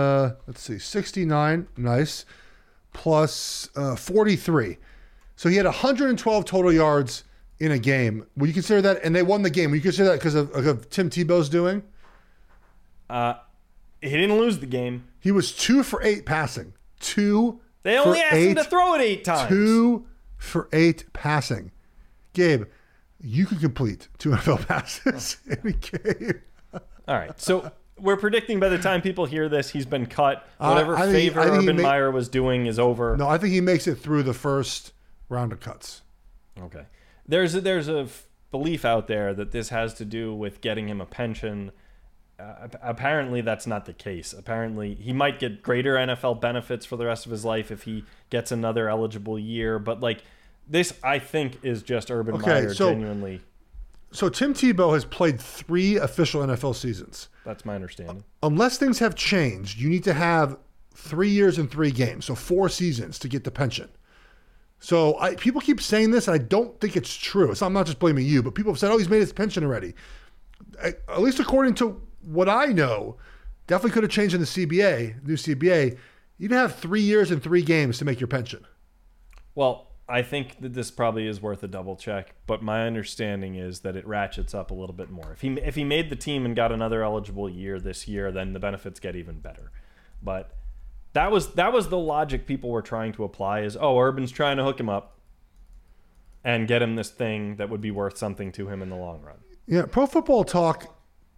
Speaker 8: 69, nice, plus 43. So he had 112 total yards in a game. Would you consider that? And they won the game. Would you consider that because of Tim Tebow's doing?
Speaker 9: He didn't lose the game.
Speaker 8: He was 2 for 8 passing.
Speaker 9: They only asked him to throw it 8 times.
Speaker 8: 2 for 8 passing. Gabe, you can complete 2 NFL passes in a game.
Speaker 9: All right. So we're predicting by the time people hear this, he's been cut. Whatever favor Urban Meyer was doing is over.
Speaker 8: No, I think he makes it through the first round of cuts.
Speaker 9: Okay. There's a belief out there that this has to do with getting him a pension. Apparently that's not the case. Apparently he might get greater NFL benefits for the rest of his life if he gets another eligible year. But like this, I think, is just Urban Meyer genuinely.
Speaker 8: So Tim Tebow has played 3 official NFL seasons.
Speaker 9: That's my understanding.
Speaker 8: Unless things have changed, you need to have 3 years and 3 games, so 4 seasons to get the pension. So people keep saying this, and I don't think it's true. So I'm not just blaming you, but people have said, "Oh, he's made his pension already." At least according to what I know, definitely could have changed in the CBA, new CBA. You'd have 3 years and 3 games to make your pension.
Speaker 9: Well, I think that this probably is worth a double check, but my understanding is that it ratchets up a little bit more. If he made the team and got another eligible year this year, then the benefits get even better. But that was the logic people were trying to apply is, oh, Urban's trying to hook him up and get him this thing that would be worth something to him in the long run.
Speaker 8: Yeah, Pro Football Talk,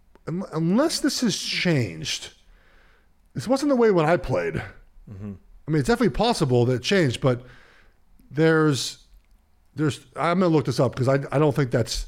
Speaker 8: unless this has changed, this wasn't the way when I played. Mm-hmm. I mean, it's definitely possible that it changed, but there's I'm going to look this up because I don't think that's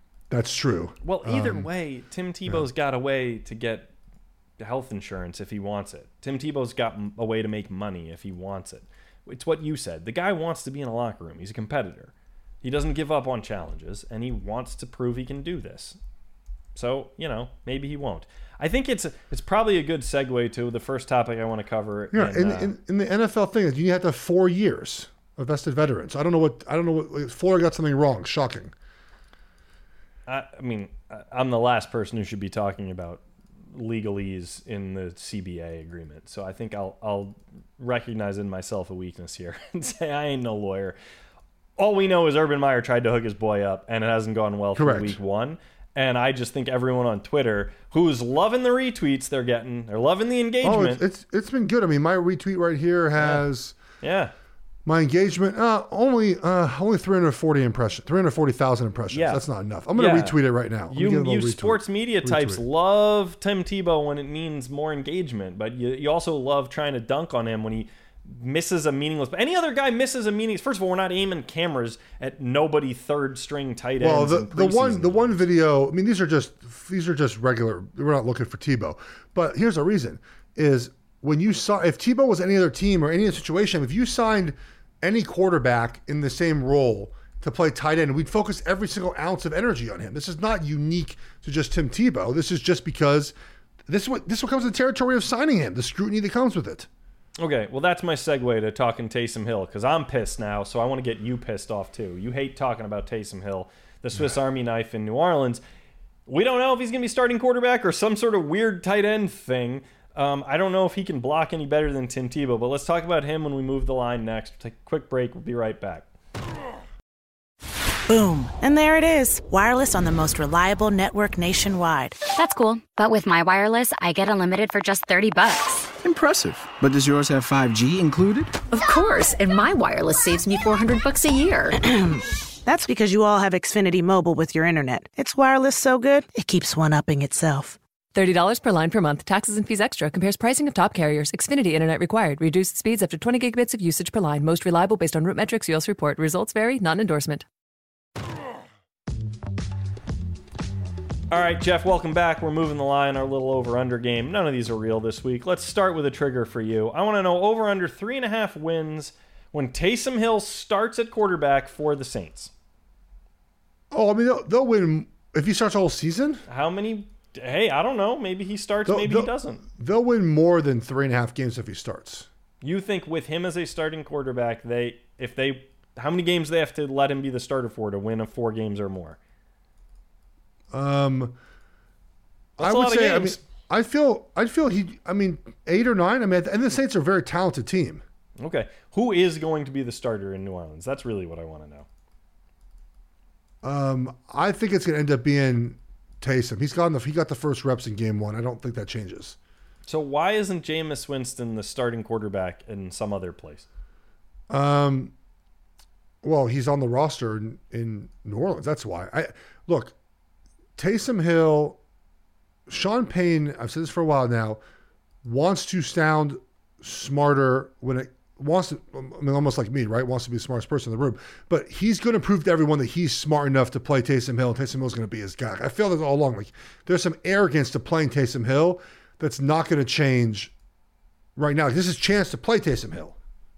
Speaker 8: true.
Speaker 9: Well, either way, Tim Tebow's got a way to get health insurance if he wants it. Tim Tebow's got a way to make money if he wants it. It's what you said. The guy wants to be in a locker room. He's a competitor. He doesn't give up on challenges, and he wants to prove he can do this. So, maybe he won't. I think it's probably a good segue to the first topic I want to cover.
Speaker 8: Yeah, in the NFL thing, you have to have 4 years of vested veterans. I don't know what Florida got something wrong. Shocking.
Speaker 9: I mean, I'm the last person who should be talking about legalese in the CBA agreement. So I think I'll recognize in myself a weakness here and say I ain't no lawyer. All we know is Urban Meyer tried to hook his boy up, and it hasn't gone well through week 1. And I just think everyone on Twitter who's loving the retweets they're getting, they're loving the engagement.
Speaker 8: Oh, it's been good. I mean, my retweet right here has my engagement only 340,000 impressions. Yeah. That's not enough. I'm going to retweet it right now.
Speaker 9: You sports media types love Tim Tebow when it means more engagement, but you also love trying to dunk on him when he misses a meaningless. Any other guy misses a meaningless. First of all, we're not aiming cameras at nobody third string tight ends.
Speaker 8: Well, the one video. I mean, these are just regular. We're not looking for Tebow, but here's the reason: is when you saw if Tebow was any other team or any other situation, if you signed any quarterback in the same role to play tight end, we'd focus every single ounce of energy on him. This is not unique to just Tim Tebow. This is just because this what comes with the territory of signing him. The scrutiny that comes with it.
Speaker 9: Okay, well, that's my segue to talking Taysom Hill, because I'm pissed now, so I want to get you pissed off too. You hate talking about Taysom Hill, the Swiss Army knife in New Orleans. We don't know if he's going to be starting quarterback or some sort of weird tight end thing. I don't know if he can block any better than Tim Tebow, but let's talk about him when we move the line next. We'll take a quick break. We'll be right back.
Speaker 10: Boom. And there it is. Wireless on the most reliable network nationwide.
Speaker 3: That's cool. But with my wireless, I get unlimited for just $30.
Speaker 11: Impressive. But does yours have 5G included?
Speaker 12: Of course. And my wireless saves me $400 a year.
Speaker 10: That's because you all have Xfinity Mobile with your internet. It's wireless so good, it keeps one-upping itself.
Speaker 13: $30 per line per month. Taxes and fees extra. Compares pricing of top carriers. Xfinity Internet required. Reduced speeds up to 20 gigabits of usage per line. Most reliable based on root metrics. US report. Results vary. Not an endorsement.
Speaker 9: All right, Jeff, welcome back. We're moving the line, our little over-under game. None of these are real this week. Let's start with a trigger for you. I want to know over-under 3.5 wins when Taysom Hill starts at quarterback for the Saints.
Speaker 8: Oh, I mean, they'll win if he starts the whole season.
Speaker 9: How many? Hey, I don't know. Maybe he starts, maybe he doesn't.
Speaker 8: They'll win more than 3.5 games if he starts.
Speaker 9: You think with him as a starting quarterback, how many games they have to let him be the starter for to win 4 games or more?
Speaker 8: I would say. I mean, I feel he. I mean, 8 or 9. I mean, and the Saints are a very talented team.
Speaker 9: Okay, who is going to be the starter in New Orleans? That's really what I want to know.
Speaker 8: I think it's going to end up being Taysom. He got the first reps in game 1. I don't think that changes.
Speaker 9: So why isn't Jameis Winston the starting quarterback in some other place?
Speaker 8: Well, he's on the roster in New Orleans. That's why. Look, Taysom Hill, Sean Payne, I've said this for a while now, wants to sound smarter when it wants to, I mean, almost like me, right? Wants to be the smartest person in the room. But he's going to prove to everyone that he's smart enough to play Taysom Hill, and Taysom Hill's going to be his guy. I feel that all along. Like, there's some arrogance to playing Taysom Hill that's not going to change right now. This is his chance to play Taysom Hill.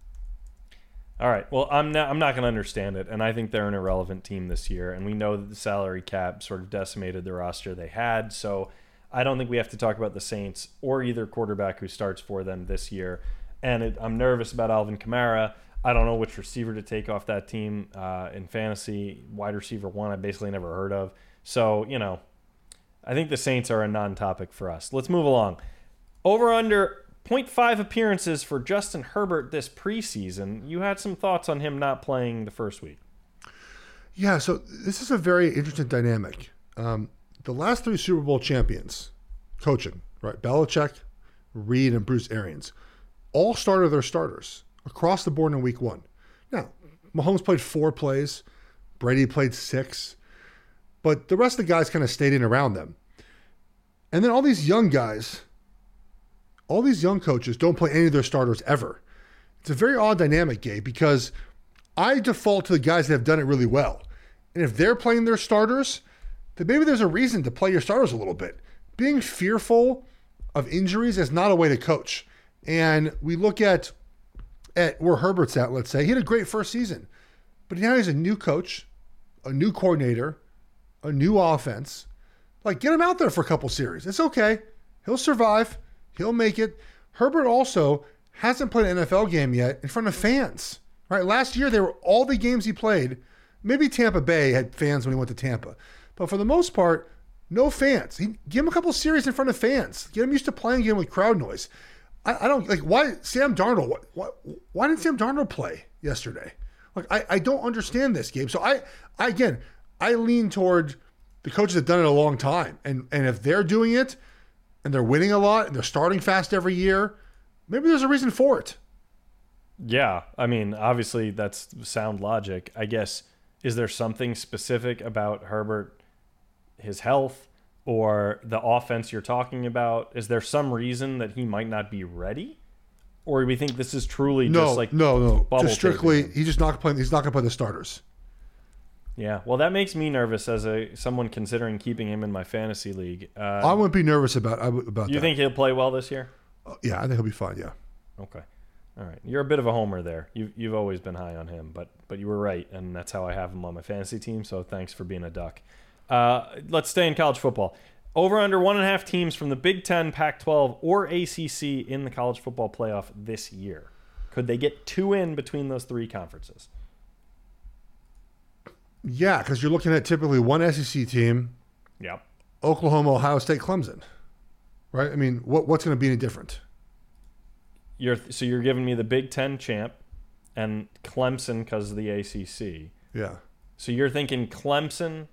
Speaker 9: All right. Well, I'm not going to understand it, and I think they're an irrelevant team this year, and we know that the salary cap sort of decimated the roster they had, so I don't think we have to talk about the Saints or either quarterback who starts for them this year. And I'm nervous about Alvin Kamara. I don't know which receiver to take off that team in fantasy. Wide receiver 1, I basically never heard of. So, I think the Saints are a non-topic for us. Let's move along. Over under 0.5 appearances for Justin Herbert this preseason. You had some thoughts on him not playing the first week.
Speaker 8: Yeah, so this is a very interesting dynamic. The last 3 Super Bowl champions, coaching, right? Belichick, Reed, and Bruce Arians, all started their starters across the board in week 1. Now, Mahomes played 4 plays. Brady played 6. But the rest of the guys kind of stayed in around them. And then all these young guys, all these young coaches don't play any of their starters ever. It's a very odd dynamic, Gabe, because I default to the guys that have done it really well. And if they're playing their starters, then maybe there's a reason to play your starters a little bit. Being fearful of injuries is not a way to coach. And we look at where Herbert's at, let's say. He had a great first season. But now he's a new coach, a new coordinator, a new offense. Like, get him out there for a couple series. It's okay. He'll survive. He'll make it. Herbert also hasn't played an NFL game yet in front of fans. Right? Last year, all the games he played. Maybe Tampa Bay had fans when he went to Tampa. But for the most part, no fans. Give him a couple series in front of fans. Get him used to playing again with crowd noise. I don't like why Sam Darnold. Why didn't Sam Darnold play yesterday? Like I don't understand this, Gabe. So I lean toward the coaches that have done it a long time, and if they're doing it, and they're winning a lot, and they're starting fast every year, maybe there's a reason for it.
Speaker 9: Yeah, I mean, obviously that's sound logic. I guess, is there something specific about Herbert, his health, or the offense you're talking about? Is there some reason that he might not be ready? Or do we think this is truly just like
Speaker 8: no, just strictly he's just not playing. He's not going to play the starters.
Speaker 9: Yeah, well, that makes me nervous as someone considering keeping him in my fantasy league.
Speaker 8: I wouldn't be nervous about that.
Speaker 9: You think he'll play well this year?
Speaker 8: Yeah, I think he'll be fine. Yeah.
Speaker 9: Okay. All right. You're a bit of a homer there. You've always been high on him, but you were right, and that's how I have him on my fantasy team. So thanks for being a duck. Let's stay in college football. Over under 1.5 teams from the Big Ten, Pac-12, or ACC in the college football playoff this year. Could they get 2 in between those 3 conferences?
Speaker 8: Yeah, because you're looking at typically one SEC team.
Speaker 9: Yep.
Speaker 8: Oklahoma, Ohio State, Clemson. Right? I mean, what's going to be any different?
Speaker 9: So you're giving me the Big Ten champ and Clemson because of the ACC.
Speaker 8: Yeah.
Speaker 9: So you're thinking Clemson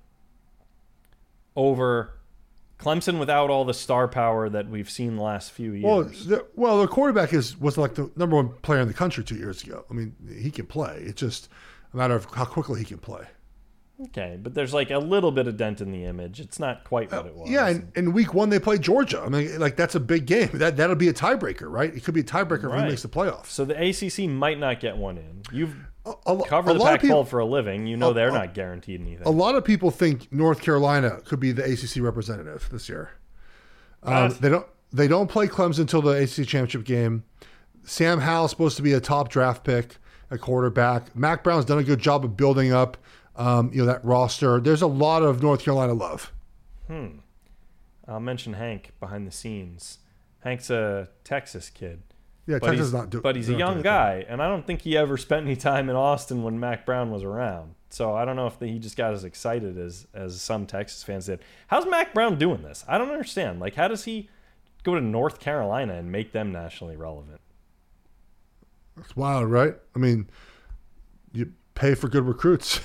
Speaker 9: over Clemson without all the star power that we've seen the last few years.
Speaker 8: Well, the quarterback was like the number 1 player in the country 2 years ago. I mean, he can play. It's just a matter of how quickly he can play.
Speaker 9: Okay, but there's like a little bit of dent in the image. It's not quite what it was.
Speaker 8: Yeah, and in week 1 they played Georgia. I mean, like that's a big game. That'll be a tiebreaker, right? It could be a tiebreaker if he makes the playoffs.
Speaker 9: So the ACC might not get 1 in. You've covered the Pac-12 for a living. You know they're not guaranteed anything.
Speaker 8: A lot of people think North Carolina could be the ACC representative this year. They don't play Clemson until the ACC championship game. Sam Howell's supposed to be a top draft pick at quarterback. Mac Brown's done a good job of building up That roster. There's a lot of North Carolina love.
Speaker 9: I'll mention Hank behind the scenes. Hank's a Texas kid.
Speaker 8: Yeah, Texas is not doing.
Speaker 9: But he's a young guy, and I don't think he ever spent any time in Austin when Mac Brown was around. So I don't know if he just got as excited as some Texas fans did. How's Mac Brown doing this? I don't understand. Like, how does he go to North Carolina and make them nationally relevant?
Speaker 8: That's wild, right? I mean, you pay for good recruits.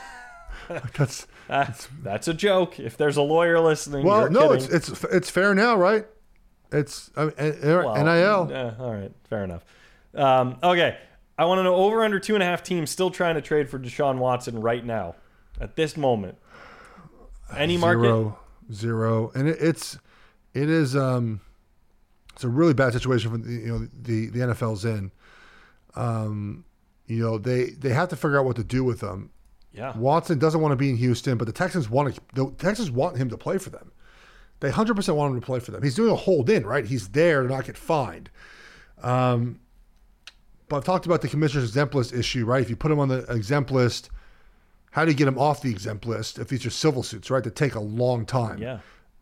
Speaker 9: That's a joke. If there's a lawyer listening,
Speaker 8: well, no,
Speaker 9: kidding.
Speaker 8: it's fair now, right? It's NIL.
Speaker 9: All right, fair enough. Okay, I want to know over under 2.5 teams still trying to trade for Deshaun Watson right now, at this moment. Any market?
Speaker 8: Zero, and it's a really bad situation for the NFL's in. They have to figure out what to do with him.
Speaker 9: Yeah,
Speaker 8: Watson doesn't want to be in Houston, but the Texans want him to play for them. They 100% want him to play for them. He's doing a hold in, right? He's there to not get fined. But I've talked about the commissioner's exempt list issue, right? If you put him on the exempt list, how do you get him off the exempt list if these are civil suits, right? That take a long time.
Speaker 9: Yeah.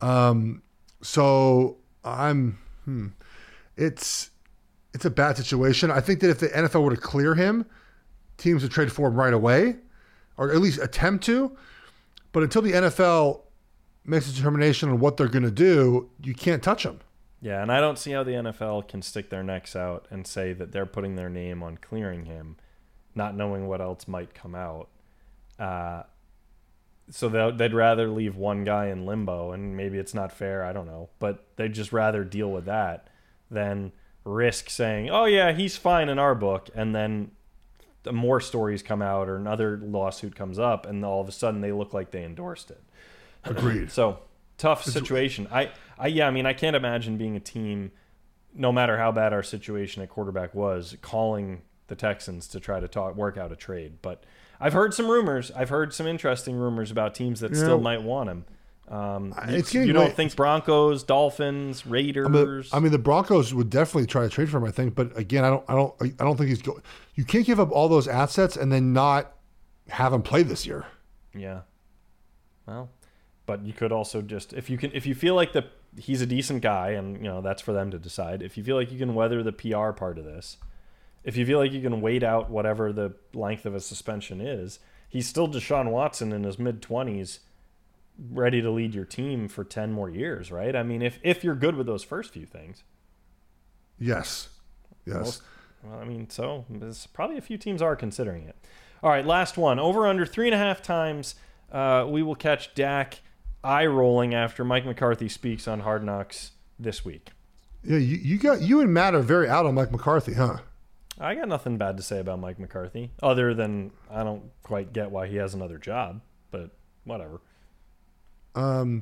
Speaker 8: It's a bad situation. I think that if the NFL were to clear him, teams would trade for him right away, or at least attempt to. But until the NFL makes a determination on what they're going to do, you can't touch him.
Speaker 9: Yeah, and I don't see how the NFL can stick their necks out and say that they're putting their name on clearing him, not knowing what else might come out. So they'd rather leave one guy in limbo, and maybe it's not fair, I don't know, but they'd just rather deal with that than risk saying, oh yeah, he's fine in our book, and then more stories come out or another lawsuit comes up, and all of a sudden they look like they endorsed it.
Speaker 8: Agreed.
Speaker 9: So tough situation. I can't imagine being a team, no matter how bad our situation at quarterback was, calling the Texans to try to work out a trade. But I've heard some rumors. I've heard some interesting rumors about teams that still might want him. You don't think Broncos, Dolphins, Raiders?
Speaker 8: The Broncos would definitely try to trade for him, I think. But again, I don't think he's going. You can't give up all those assets and then not have him play this year.
Speaker 9: Yeah. Well, but you could also just if you feel like he's a decent guy, and that's for them to decide. If you feel like you can weather the PR part of this, if you feel like you can wait out whatever the length of a suspension is, he's still Deshaun Watson in his mid-20s, ready to lead your team for 10 more years, right? I mean, if you're good with those first few things.
Speaker 8: Yes.
Speaker 9: So there's probably a few teams are considering it. All right, last one. Over under 3.5 times we will catch Dak eye-rolling after Mike McCarthy speaks on Hard Knocks this week.
Speaker 8: Yeah, you and Matt are very out on Mike McCarthy, huh?
Speaker 9: I got nothing bad to say about Mike McCarthy, other than I don't quite get why he has another job, but whatever.
Speaker 8: I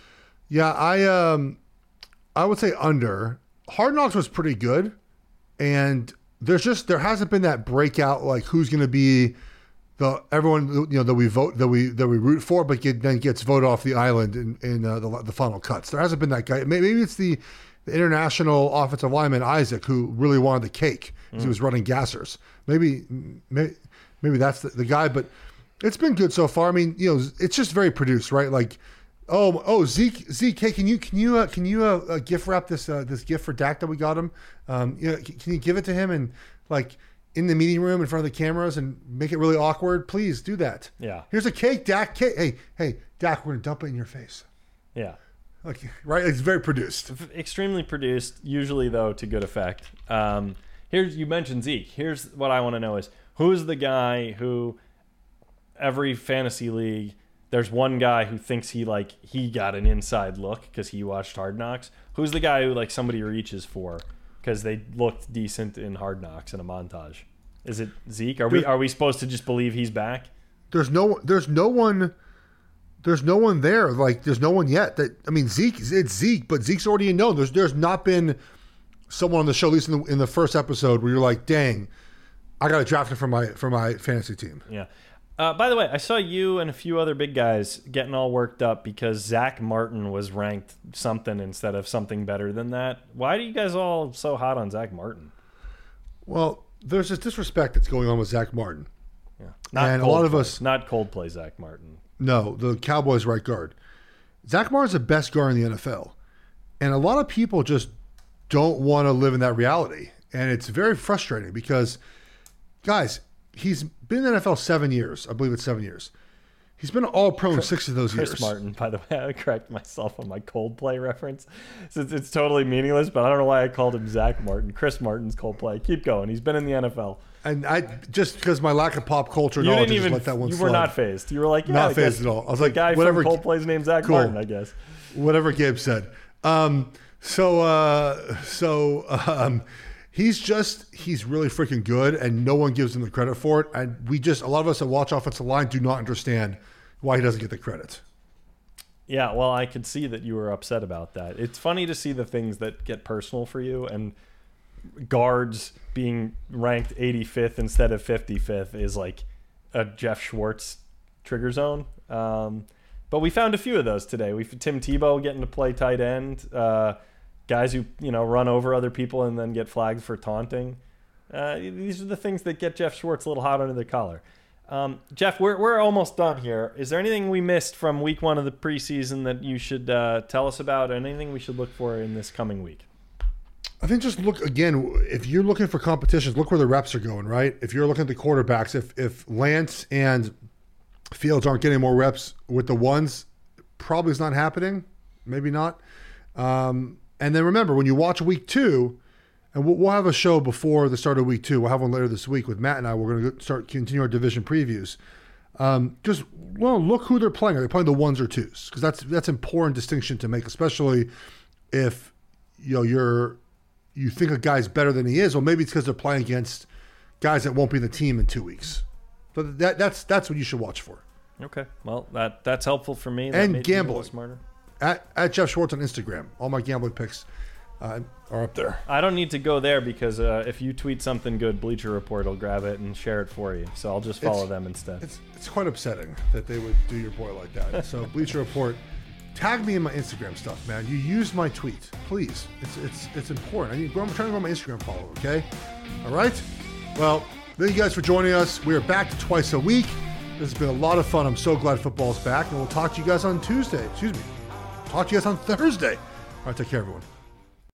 Speaker 8: would say under. Hard Knocks was pretty good, and there hasn't been that breakout like who's going to be everyone that we vote that we root for, but then gets voted off the island in the final cuts. There hasn't been that guy. Maybe it's the international offensive lineman Isaac who really wanted the cake because he was running gassers. Maybe that's the guy, but it's been good so far. I mean, it's just very produced, right? Like, Zeke, hey, can you gift wrap this gift for Dak that we got him? Can you give it to him and like in the meeting room in front of the cameras and make it really awkward? Please do that.
Speaker 9: Yeah.
Speaker 8: Here's a cake, Dak. Hey, Dak, we're gonna dump it in your face.
Speaker 9: Yeah.
Speaker 8: Okay, right. It's very produced.
Speaker 9: Extremely produced. Usually, though, to good effect. You mentioned Zeke. Here's what I want to know: is who's the guy who every fantasy league? There's one guy who thinks he got an inside look because he watched Hard Knocks. Who's the guy who somebody reaches for because they looked decent in Hard Knocks in a montage? Is it Zeke? Are we supposed to just believe he's back?
Speaker 8: There's no one there. Like there's no one yet. It's Zeke, but Zeke's already a known. There's not been someone on the show, at least in the first episode, where you're like, dang, I got to draft him for my fantasy team.
Speaker 9: Yeah. By the way, I saw you and a few other big guys getting all worked up because Zach Martin was ranked something instead of something better than that. Why are you guys all so hot on Zach Martin?
Speaker 8: Well, there's this disrespect that's going on with Zach Martin.
Speaker 9: Yeah. Not
Speaker 8: and a lot of us
Speaker 9: not Coldplay Zach Martin.
Speaker 8: No, the Cowboys right guard. Zach Martin's the best guard in the NFL. And a lot of people just don't want to live in that reality. And it's very frustrating because, guys, he's been in the NFL 7 years. I believe it's 7 years. He's been an all-pro in 6 of those years.
Speaker 9: Chris Martin, by the way, I correct myself on my Coldplay reference. Since it's totally meaningless, but I don't know why I called him Zach Martin. Chris Martin's Coldplay. Keep going. He's been in the NFL.
Speaker 8: And I just because my lack of pop culture knowledge, just let that one slide.
Speaker 9: You were not phased. You were like, yeah,
Speaker 8: not phased at all. I was like,
Speaker 9: guy
Speaker 8: whatever.
Speaker 9: From Coldplay's named Zach Martin, I guess.
Speaker 8: Whatever Gabe said. He's really freaking good, and no one gives him the credit for it. And a lot of us that watch offensive line do not understand why he doesn't get the credit.
Speaker 9: Yeah, well, I could see that you were upset about that. It's funny to see the things that get personal for you, and guards being ranked 85th instead of 55th is like a Jeff Schwartz trigger zone. But we found a few of those today. Tim Tebow getting to play tight end, guys who run over other people and then get flagged for taunting. These are the things that get Jeff Schwartz a little hot under the collar. Jeff, we're almost done here. Is there anything we missed from week 1 of the preseason that you should tell us about? Anything we should look for in this coming week?
Speaker 8: I think just look again. If you're looking for competitions, look where the reps are going. Right. If you're looking at the quarterbacks, if Lance and Fields aren't getting more reps with the ones, probably it's not happening. Maybe not. And then remember, when you watch week 2, and we'll have a show before the start of week 2. We'll have one later this week with Matt and I. We're going to continue our division previews. Look who they're playing. Are they playing the 1s or 2s? Because that's important distinction to make, especially if you think a guy's better than he is. Well, maybe it's because they're playing against guys that won't be in the team in 2 weeks. So that's what you should watch for.
Speaker 9: Okay, well that's helpful for me.
Speaker 8: And gambling.
Speaker 9: Smarter.
Speaker 8: At Jeff Schwartz on Instagram. All my gambling picks are up there.
Speaker 9: I don't need to go there because if you tweet something good, Bleacher Report will grab it and share it for you. So I'll just follow them instead.
Speaker 8: It's quite upsetting that they would do your boy like that. So Bleacher Report, tag me in my Instagram stuff, man. You use my tweet, please. It's important. I'm trying to grow my Instagram follower. Okay, all right. Well, thank you guys for joining us. We are back to twice a week. This has been a lot of fun. I'm so glad football's back, and we'll talk to you guys on Tuesday. Talk to you guys on Thursday. All right, take care, everyone.